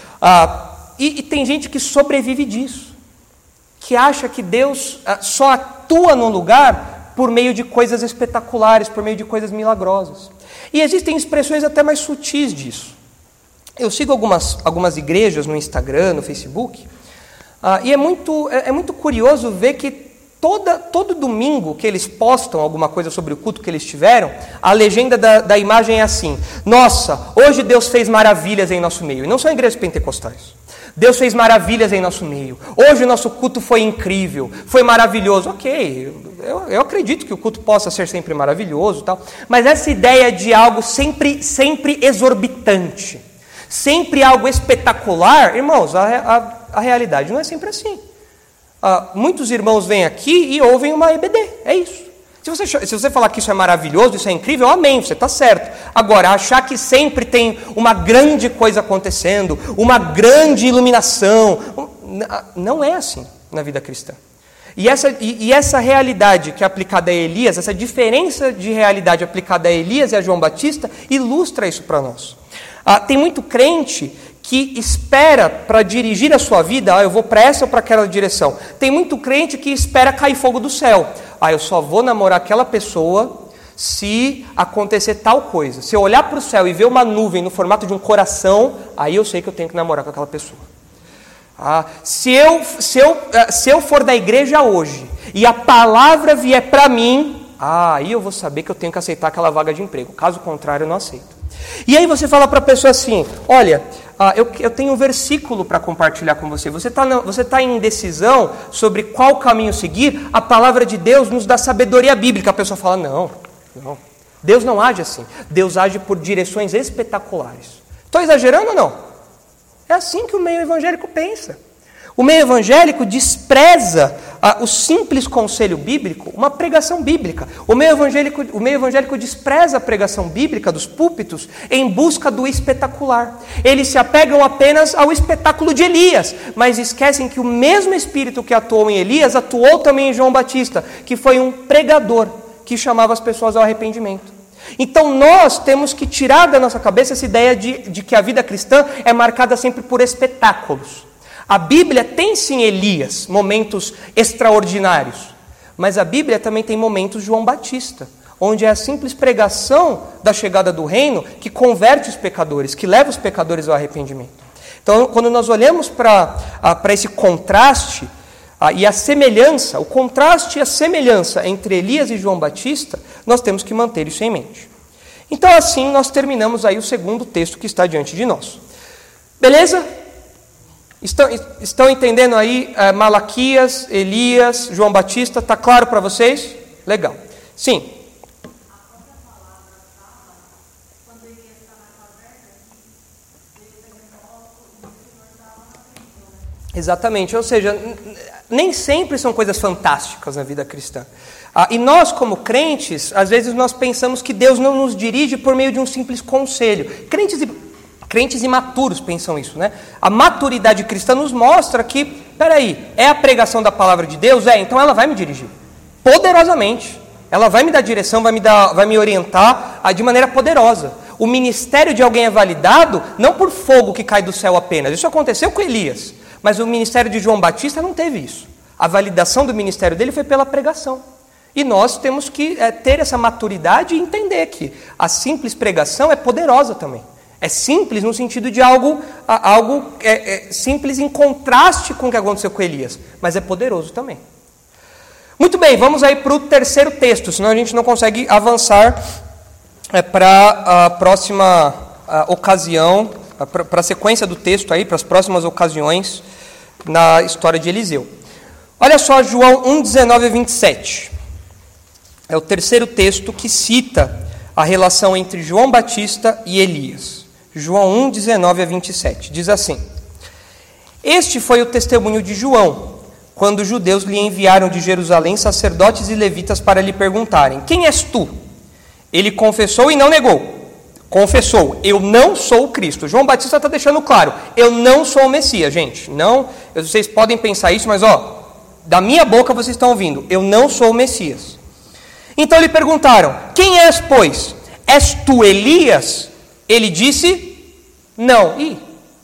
Ah, e, e tem gente que sobrevive disso, que acha que Deus ah, só atua num lugar por meio de coisas espetaculares, por meio de coisas milagrosas. E existem expressões até mais sutis disso. Eu sigo algumas, algumas igrejas no Instagram, no Facebook, uh, e é muito, é, é muito curioso ver que toda, todo domingo que eles postam alguma coisa sobre o culto que eles tiveram, a legenda da, da imagem é assim, nossa, hoje Deus fez maravilhas em nosso meio. E não são igrejas pentecostais. Deus fez maravilhas em nosso meio. Hoje o nosso culto foi incrível, foi maravilhoso. Ok, eu, eu acredito que o culto possa ser sempre maravilhoso, tal, mas essa ideia de algo sempre, sempre exorbitante, sempre algo espetacular, irmãos, a, a, a realidade não é sempre assim. Ah, muitos irmãos vêm aqui e ouvem uma E B D, é isso. Se você, se você falar que isso é maravilhoso, isso é incrível, amém, você está certo. Agora, achar que sempre tem uma grande coisa acontecendo, uma grande iluminação, não é assim na vida cristã. E essa, e, e essa realidade que é aplicada a Elias, essa diferença de realidade aplicada a Elias e a João Batista, ilustra isso para nós. Ah, tem muito crente que espera para dirigir a sua vida, ah, eu vou para essa ou para aquela direção. Tem muito crente que espera cair fogo do céu. Ah, eu só vou namorar aquela pessoa se acontecer tal coisa. Se eu olhar para o céu e ver uma nuvem no formato de um coração, aí eu sei que eu tenho que namorar com aquela pessoa. Ah, se, eu, se, eu, se eu for da igreja hoje e a palavra vier para mim, ah, aí eu vou saber que eu tenho que aceitar aquela vaga de emprego. Caso contrário, eu não aceito. E aí você fala para a pessoa assim, olha, ah, eu, eu tenho um versículo para compartilhar com você. Você está você tá em indecisão sobre qual caminho seguir? A palavra de Deus nos dá sabedoria bíblica. A pessoa fala, não, não. Deus não age assim. Deus age por direções espetaculares. Estou exagerando ou não? É assim que o meio evangélico pensa. O meio evangélico despreza ah, o simples conselho bíblico, uma pregação bíblica. O meio, evangélico, o meio evangélico despreza a pregação bíblica dos púlpitos em busca do espetacular. Eles se apegam apenas ao espetáculo de Elias, mas esquecem que o mesmo Espírito que atuou em Elias atuou também em João Batista, que foi um pregador que chamava as pessoas ao arrependimento. Então nós temos que tirar da nossa cabeça essa ideia de, de que a vida cristã é marcada sempre por espetáculos. A Bíblia tem sim Elias, momentos extraordinários, mas a Bíblia também tem momentos João Batista, onde é a simples pregação da chegada do reino que converte os pecadores, que leva os pecadores ao arrependimento. Então, quando nós olhamos para para esse contraste a, e a semelhança, o contraste e a semelhança entre Elias e João Batista, nós temos que manter isso em mente. Então, assim, nós terminamos aí o segundo texto que está diante de nós. Beleza? Estão, estão entendendo aí é, Malaquias, Elias, João Batista? Está claro para vocês? Legal. Sim. Exatamente, ou seja, nem sempre são coisas fantásticas na vida cristã. Ah, e nós, como crentes, às vezes nós pensamos que Deus não nos dirige por meio de um simples conselho. Crentes, e, crentes imaturos pensam isso, né? A maturidade cristã nos mostra que, peraí, é a pregação da palavra de Deus? É, então ela vai me dirigir, poderosamente. Ela vai me dar direção, vai me, dar, vai me orientar ah, de maneira poderosa. O ministério de alguém é validado não por fogo que cai do céu apenas. Isso aconteceu com Elias. Mas o ministério de João Batista não teve isso. A validação do ministério dele foi pela pregação. E nós temos que é, ter essa maturidade e entender que a simples pregação é poderosa também. É simples no sentido de algo, algo é, é, simples em contraste com o que aconteceu com Elias. Mas é poderoso também. Muito bem, vamos aí para o terceiro texto, senão a gente não consegue avançar é, para a próxima a, ocasião, para a sequência do texto aí, para as próximas ocasiões na história de Eliseu. Olha só João um, dezenove a vinte e sete. É o terceiro texto que cita a relação entre João Batista e Elias. João um, dezenove a vinte e sete. Diz assim: Este foi o testemunho de João, quando os judeus lhe enviaram de Jerusalém sacerdotes e levitas para lhe perguntarem: Quem és tu? Ele confessou e não negou. Confessou, eu não sou o Cristo. João Batista está deixando claro, eu não sou o Messias, gente. Não, vocês podem pensar isso, mas ó, da minha boca vocês estão ouvindo, eu não sou o Messias. Então lhe perguntaram: Quem és, pois? És tu Elias? Ele disse: Não. Ih,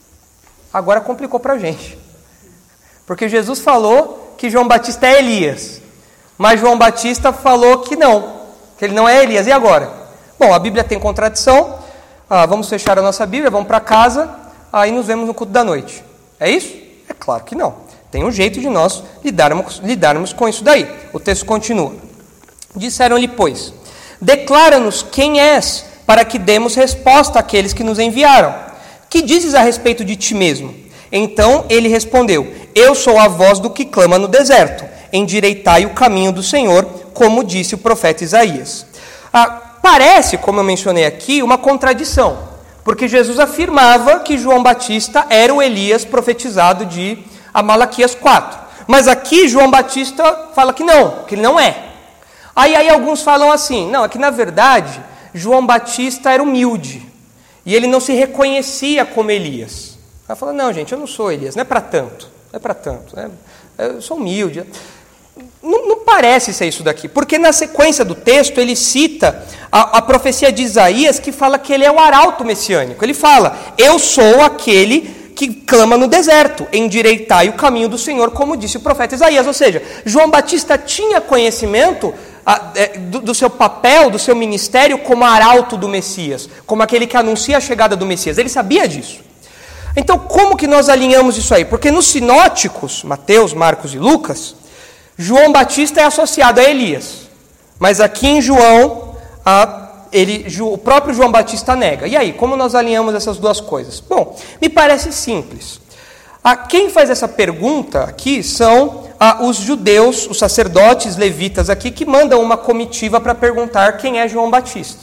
agora complicou para a gente. Porque Jesus falou que João Batista é Elias, mas João Batista falou que não, que ele não é Elias. E agora? Bom, a Bíblia tem contradição, ah, vamos fechar a nossa Bíblia, vamos para casa, aí nos vemos no culto da noite. É isso? É claro que não. Tem um jeito de nós lidarmos, lidarmos com isso daí. O texto continua. Disseram-lhe, pois, declara-nos quem és, para que demos resposta àqueles que nos enviaram. Que dizes a respeito de ti mesmo? Então ele respondeu: Eu sou a voz do que clama no deserto, endireitai o caminho do Senhor, como disse o profeta Isaías. Ah, Parece, como eu mencionei aqui, uma contradição, porque Jesus afirmava que João Batista era o Elias profetizado de Malaquias quatro. Mas aqui João Batista fala que não, que ele não é. Aí, aí alguns falam assim, não, é que na verdade João Batista era humilde, e ele não se reconhecia como Elias. Aí fala, não gente, eu não sou Elias, não é para tanto, não é para tanto, né? Eu sou humilde. Não, não parece ser isso daqui, porque na sequência do texto ele cita a, a profecia de Isaías que fala que ele é o arauto messiânico. Ele fala, eu sou aquele que clama no deserto, endireitai o caminho do Senhor, como disse o profeta Isaías. Ou seja, João Batista tinha conhecimento a, é, do, do seu papel, do seu ministério como arauto do Messias, como aquele que anuncia a chegada do Messias. Ele sabia disso. Então como que nós alinhamos isso aí? Porque nos sinóticos, Mateus, Marcos e Lucas, João Batista é associado a Elias, mas aqui em João, a, ele, o próprio João Batista nega. E aí, como nós alinhamos essas duas coisas? Bom, me parece simples. A, quem faz essa pergunta aqui são a, os judeus, os sacerdotes levitas aqui, que mandam uma comitiva para perguntar quem é João Batista.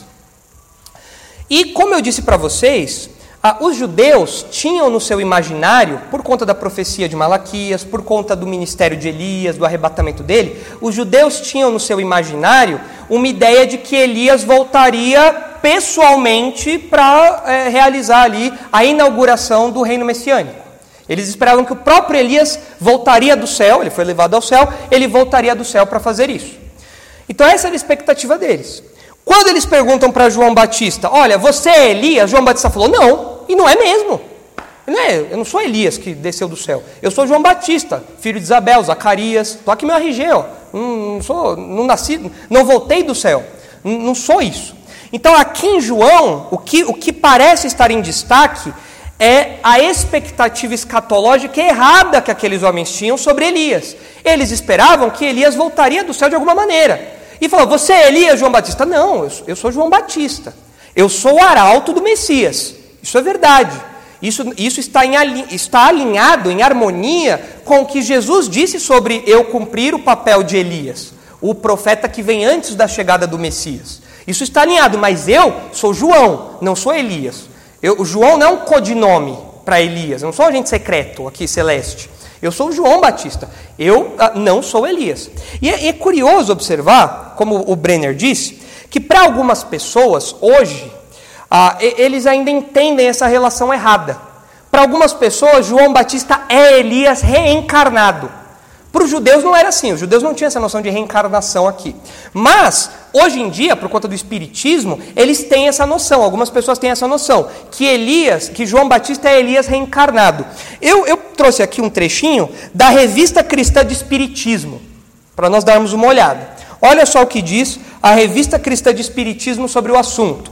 E como eu disse para vocês, Ah, os judeus tinham no seu imaginário, por conta da profecia de Malaquias, por conta do ministério de Elias, do arrebatamento dele, os judeus tinham no seu imaginário uma ideia de que Elias voltaria pessoalmente para é, realizar ali a inauguração do reino messiânico. Eles esperavam que o próprio Elias voltaria do céu, ele foi levado ao céu, ele voltaria do céu para fazer isso. Então essa era a expectativa deles. Quando eles perguntam para João Batista, olha, você é Elias? João Batista falou, não, e não é mesmo. Não é, eu não sou Elias que desceu do céu. Eu sou João Batista, filho de Isabel, Zacarias. Estou aqui meu R G, ó. Não, não, sou, não nasci, não voltei do céu. Não, não sou isso. Então aqui em João, o que, o que parece estar em destaque é a expectativa escatológica errada que aqueles homens tinham sobre Elias. Eles esperavam que Elias voltaria do céu de alguma maneira. E falou, você é Elias, João Batista? Não, eu sou, eu sou João Batista. Eu sou o arauto do Messias. Isso é verdade. Isso, isso está, em, está alinhado, em harmonia com o que Jesus disse sobre eu cumprir o papel de Elias, o profeta que vem antes da chegada do Messias. Isso está alinhado, mas eu sou João, não sou Elias. Eu, o João não é um codinome para Elias, eu não sou um agente secreto aqui, celeste. Eu sou João Batista, eu ah, não sou Elias. E é, é curioso observar, como o Brenner disse, que para algumas pessoas, hoje, ah, eles ainda entendem essa relação errada. Para algumas pessoas, João Batista é Elias reencarnado. Para os judeus não era assim, os judeus não tinham essa noção de reencarnação aqui. Mas, hoje em dia, por conta do espiritismo, eles têm essa noção, algumas pessoas têm essa noção, que Elias, que João Batista é Elias reencarnado. Eu, eu trouxe aqui um trechinho da Revista Cristã de Espiritismo, para nós darmos uma olhada. Olha só o que diz a Revista Cristã de Espiritismo sobre o assunto.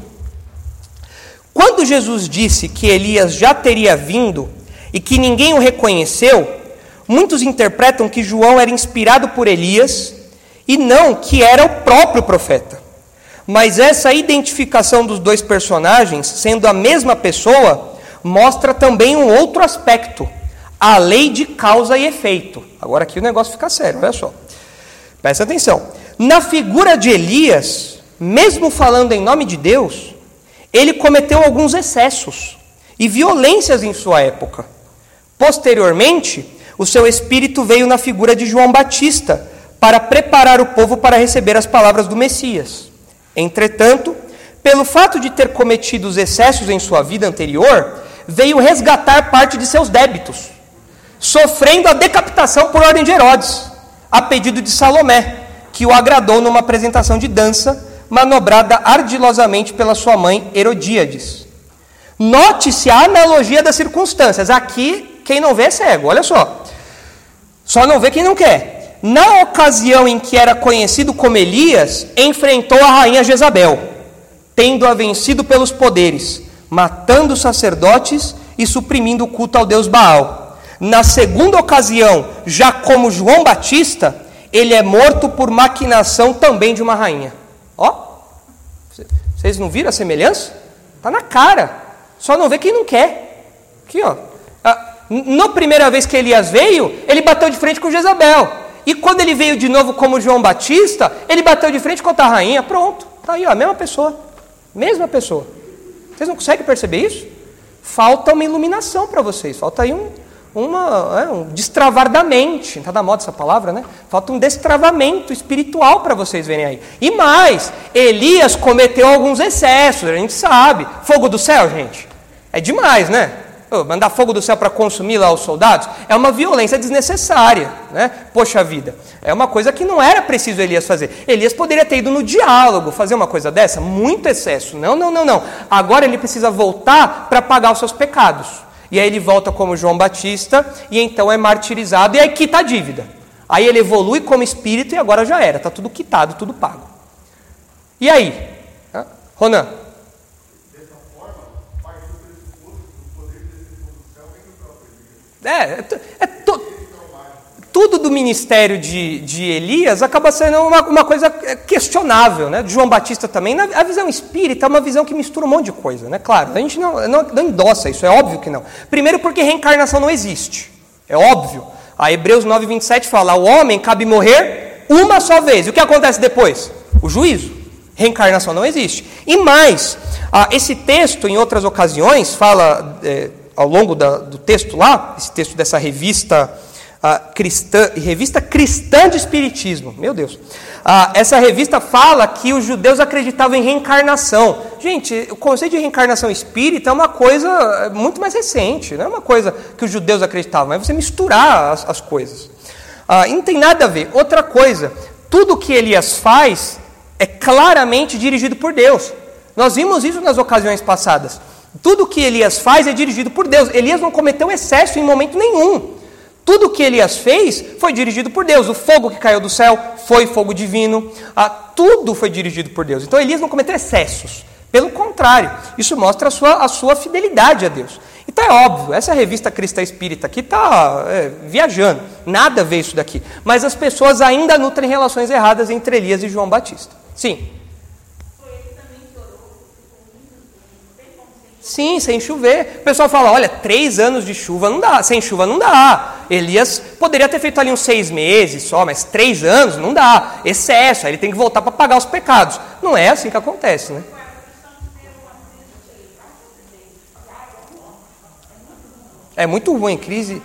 Quando Jesus disse que Elias já teria vindo e que ninguém o reconheceu, muitos interpretam que João era inspirado por Elias e não que era o próprio profeta. Mas essa identificação dos dois personagens, sendo a mesma pessoa, mostra também um outro aspecto, a lei de causa e efeito. Agora aqui o negócio fica sério, olha só. Presta atenção. Na figura de Elias, mesmo falando em nome de Deus, ele cometeu alguns excessos e violências em sua época. Posteriormente, o seu espírito veio na figura de João Batista para preparar o povo para receber as palavras do Messias. Entretanto, pelo fato de ter cometido os excessos em sua vida anterior, veio resgatar parte de seus débitos, sofrendo a decapitação por ordem de Herodes, a pedido de Salomé, que o agradou numa apresentação de dança, manobrada ardilosamente pela sua mãe Herodíades. Note-se a analogia das circunstâncias. Aqui, quem não vê é cego, olha só. Só não vê quem não quer. Na ocasião em que era conhecido como Elias, enfrentou a rainha Jezabel, tendo-a vencido pelos poderes, matando os sacerdotes e suprimindo o culto ao deus Baal. Na segunda ocasião, já como João Batista, ele é morto por maquinação também de uma rainha. Ó, vocês não viram a semelhança? Está na cara. Só não vê quem não quer. Aqui, ó. Na primeira vez que Elias veio, ele bateu de frente com Jezabel. E quando ele veio de novo como João Batista, ele bateu de frente contra a rainha. Pronto, está aí, ó, a mesma pessoa. Mesma pessoa. Vocês não conseguem perceber isso? Falta uma iluminação para vocês. Falta aí um, uma, é, um destravar da mente. Não está na moda essa palavra, né? Falta um destravamento espiritual para vocês verem aí. E mais, Elias cometeu alguns excessos, a gente sabe. Fogo do céu, gente. É demais, né? Mandar fogo do céu para consumir lá os soldados é uma violência desnecessária, né? Poxa vida, é uma coisa que não era preciso Elias fazer. Elias poderia ter ido no diálogo fazer uma coisa dessa, muito excesso. Não, não, não, não. Agora ele precisa voltar para pagar os seus pecados. E aí ele volta como João Batista e então é martirizado e aí quita a dívida. Aí ele evolui como espírito e agora já era, está tudo quitado, tudo pago. E aí? Ronan? É, é to, tudo do ministério de, de Elias acaba sendo uma, uma coisa questionável, né? De João Batista também. A visão espírita é uma visão que mistura um monte de coisa, né? Claro, a gente não, não, não endossa isso, é óbvio que não. Primeiro porque reencarnação não existe, é óbvio. A Hebreus nove, vinte e sete fala, ao homem cabe morrer uma só vez. E o que acontece depois? O juízo. Reencarnação não existe. E mais, ah, esse texto, em outras ocasiões, fala... É, ao longo da, do texto lá, esse texto dessa revista, uh, cristã, revista cristã de espiritismo, meu Deus, uh, essa revista fala que os judeus acreditavam em reencarnação. Gente, o conceito de reencarnação espírita é uma coisa muito mais recente, não é uma coisa que os judeus acreditavam, é você misturar as, as coisas. Uh, não tem nada a ver. Outra coisa, tudo que Elias faz é claramente dirigido por Deus. Nós vimos isso nas ocasiões passadas. Tudo que Elias faz é dirigido por Deus. Elias não cometeu excesso em momento nenhum. Tudo que Elias fez foi dirigido por Deus. O fogo que caiu do céu foi fogo divino. Ah, tudo foi dirigido por Deus. Então Elias não cometeu excessos. Pelo contrário, isso mostra a sua, a sua fidelidade a Deus. Então é óbvio, essa revista Cristã Espírita aqui está é, viajando. Nada a ver isso daqui. Mas as pessoas ainda nutrem relações erradas entre Elias e João Batista. Sim. Sim, sem chover. O pessoal fala, olha, três anos de chuva não dá, sem chuva não dá. Elias poderia ter feito ali uns seis meses só, mas três anos não dá. Excesso, aí ele tem que voltar para pagar os pecados. Não é assim que acontece, né? É muito ruim, crise...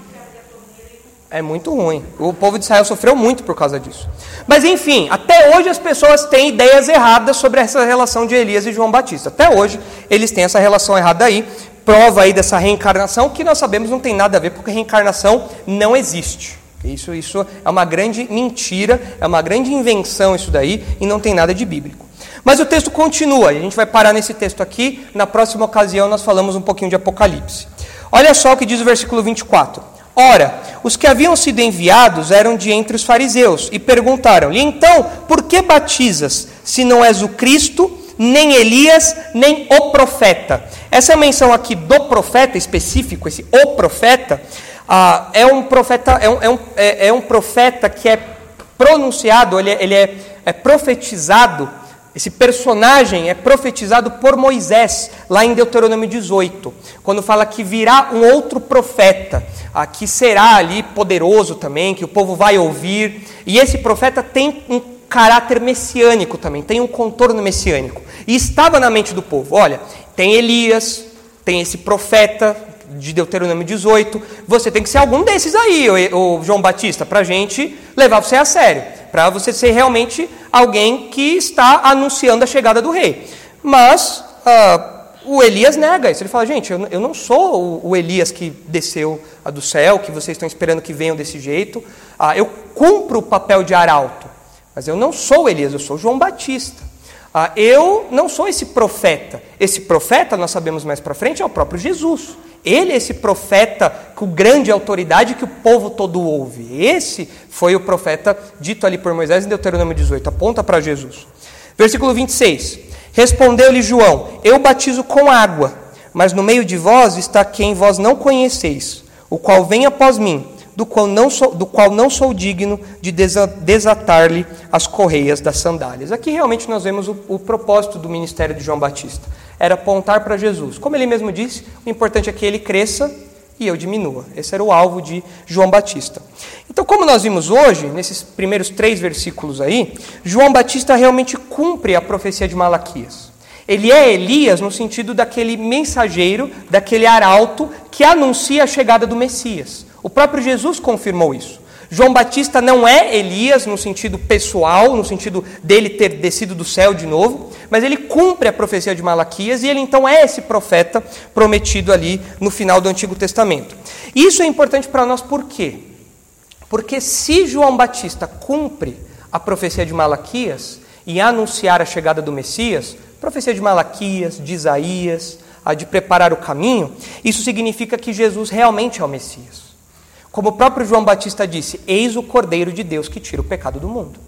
É muito ruim. O povo de Israel sofreu muito por causa disso. Mas enfim, até hoje as pessoas têm ideias erradas sobre essa relação de Elias e João Batista. Até hoje eles têm essa relação errada aí. Prova aí dessa reencarnação, que nós sabemos não tem nada a ver, porque reencarnação não existe. Isso, isso é uma grande mentira, é uma grande invenção isso daí, e não tem nada de bíblico. Mas o texto continua, e a gente vai parar nesse texto aqui. Na próxima ocasião nós falamos um pouquinho de Apocalipse. Olha só o que diz o versículo vinte e quatro. Ora, os que haviam sido enviados eram de entre os fariseus, e perguntaram-lhe, então, por que batizas, se não és o Cristo, nem Elias, nem o profeta? Essa menção aqui do profeta específico, esse o profeta, ah, é um profeta, é um, é, um, é, é um profeta que é pronunciado, ele é, ele é, é profetizado. Esse personagem é profetizado por Moisés, lá em Deuteronômio dezoito, quando fala que virá um outro profeta, ah, que será ali poderoso também, que o povo vai ouvir, e esse profeta tem um caráter messiânico também, tem um contorno messiânico, e estava na mente do povo, olha, tem Elias, tem esse profeta de Deuteronômio dezoito, você tem que ser algum desses aí, o, o João Batista, para a gente levar você a sério, para você ser realmente alguém que está anunciando a chegada do rei. Mas ah, o Elias nega isso. Ele fala, gente, eu, eu não sou o, o Elias que desceu ah, do céu, que vocês estão esperando que venham desse jeito. Ah, eu cumpro o papel de arauto, mas eu não sou o Elias, eu sou João Batista. Ah, eu não sou esse profeta. Esse profeta, nós sabemos mais para frente, é o próprio Jesus. Ele é esse profeta com grande autoridade que o povo todo ouve. Esse foi o profeta dito ali por Moisés em Deuteronômio dezoito. Aponta para Jesus. Versículo vinte e seis. Respondeu-lhe João, eu batizo com água, mas no meio de vós está quem vós não conheceis, o qual vem após mim, do qual não sou, do qual não sou digno de desatar-lhe as correias das sandálias. Aqui realmente nós vemos o, o propósito do ministério de João Batista. Era apontar para Jesus. Como ele mesmo disse, o importante é que ele cresça e eu diminua. Esse era o alvo de João Batista. Então, como nós vimos hoje, nesses primeiros três versículos aí, João Batista realmente cumpre a profecia de Malaquias. Ele é Elias no sentido daquele mensageiro, daquele arauto que anuncia a chegada do Messias. O próprio Jesus confirmou isso. João Batista não é Elias no sentido pessoal, no sentido dele ter descido do céu de novo, mas ele cumpre a profecia de Malaquias e ele então é esse profeta prometido ali no final do Antigo Testamento. Isso é importante para nós por quê? Porque se João Batista cumpre a profecia de Malaquias e anunciar a chegada do Messias, profecia de Malaquias, de Isaías, a de preparar o caminho, isso significa que Jesus realmente é o Messias. Como o próprio João Batista disse, eis o Cordeiro de Deus que tira o pecado do mundo.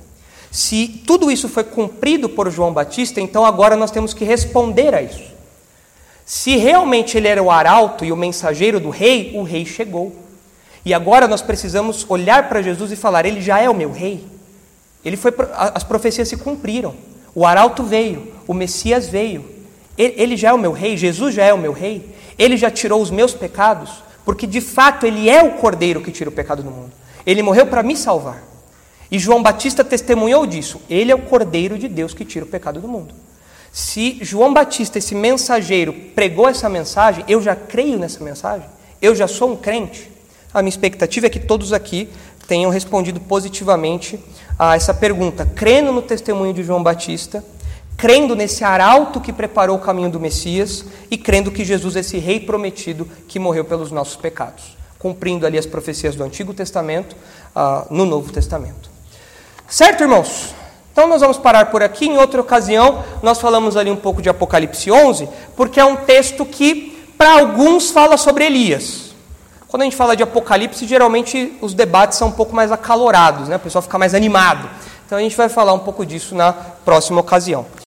Se tudo isso foi cumprido por João Batista, então agora nós temos que responder a isso. Se realmente ele era o arauto e o mensageiro do rei, o rei chegou. E agora nós precisamos olhar para Jesus e falar, ele já é o meu rei. Ele foi, as profecias se cumpriram. O arauto veio, o Messias veio. Ele, ele já é o meu rei, Jesus já é o meu rei. Ele já tirou os meus pecados. Porque, de fato, ele é o Cordeiro que tira o pecado do mundo. Ele morreu para me salvar. E João Batista testemunhou disso. Ele é o Cordeiro de Deus que tira o pecado do mundo. Se João Batista, esse mensageiro, pregou essa mensagem, eu já creio nessa mensagem, eu já sou um crente. A minha expectativa é que todos aqui tenham respondido positivamente a essa pergunta. Crendo no testemunho de João Batista, crendo nesse arauto que preparou o caminho do Messias e crendo que Jesus é esse rei prometido que morreu pelos nossos pecados, cumprindo ali as profecias do Antigo Testamento uh, no Novo Testamento. Certo, irmãos? Então nós vamos parar por aqui. Em outra ocasião, nós falamos ali um pouco de Apocalipse onze, porque é um texto que, para alguns, fala sobre Elias. Quando a gente fala de Apocalipse, geralmente os debates são um pouco mais acalorados, né? O pessoal fica mais animado. Então a gente vai falar um pouco disso na próxima ocasião.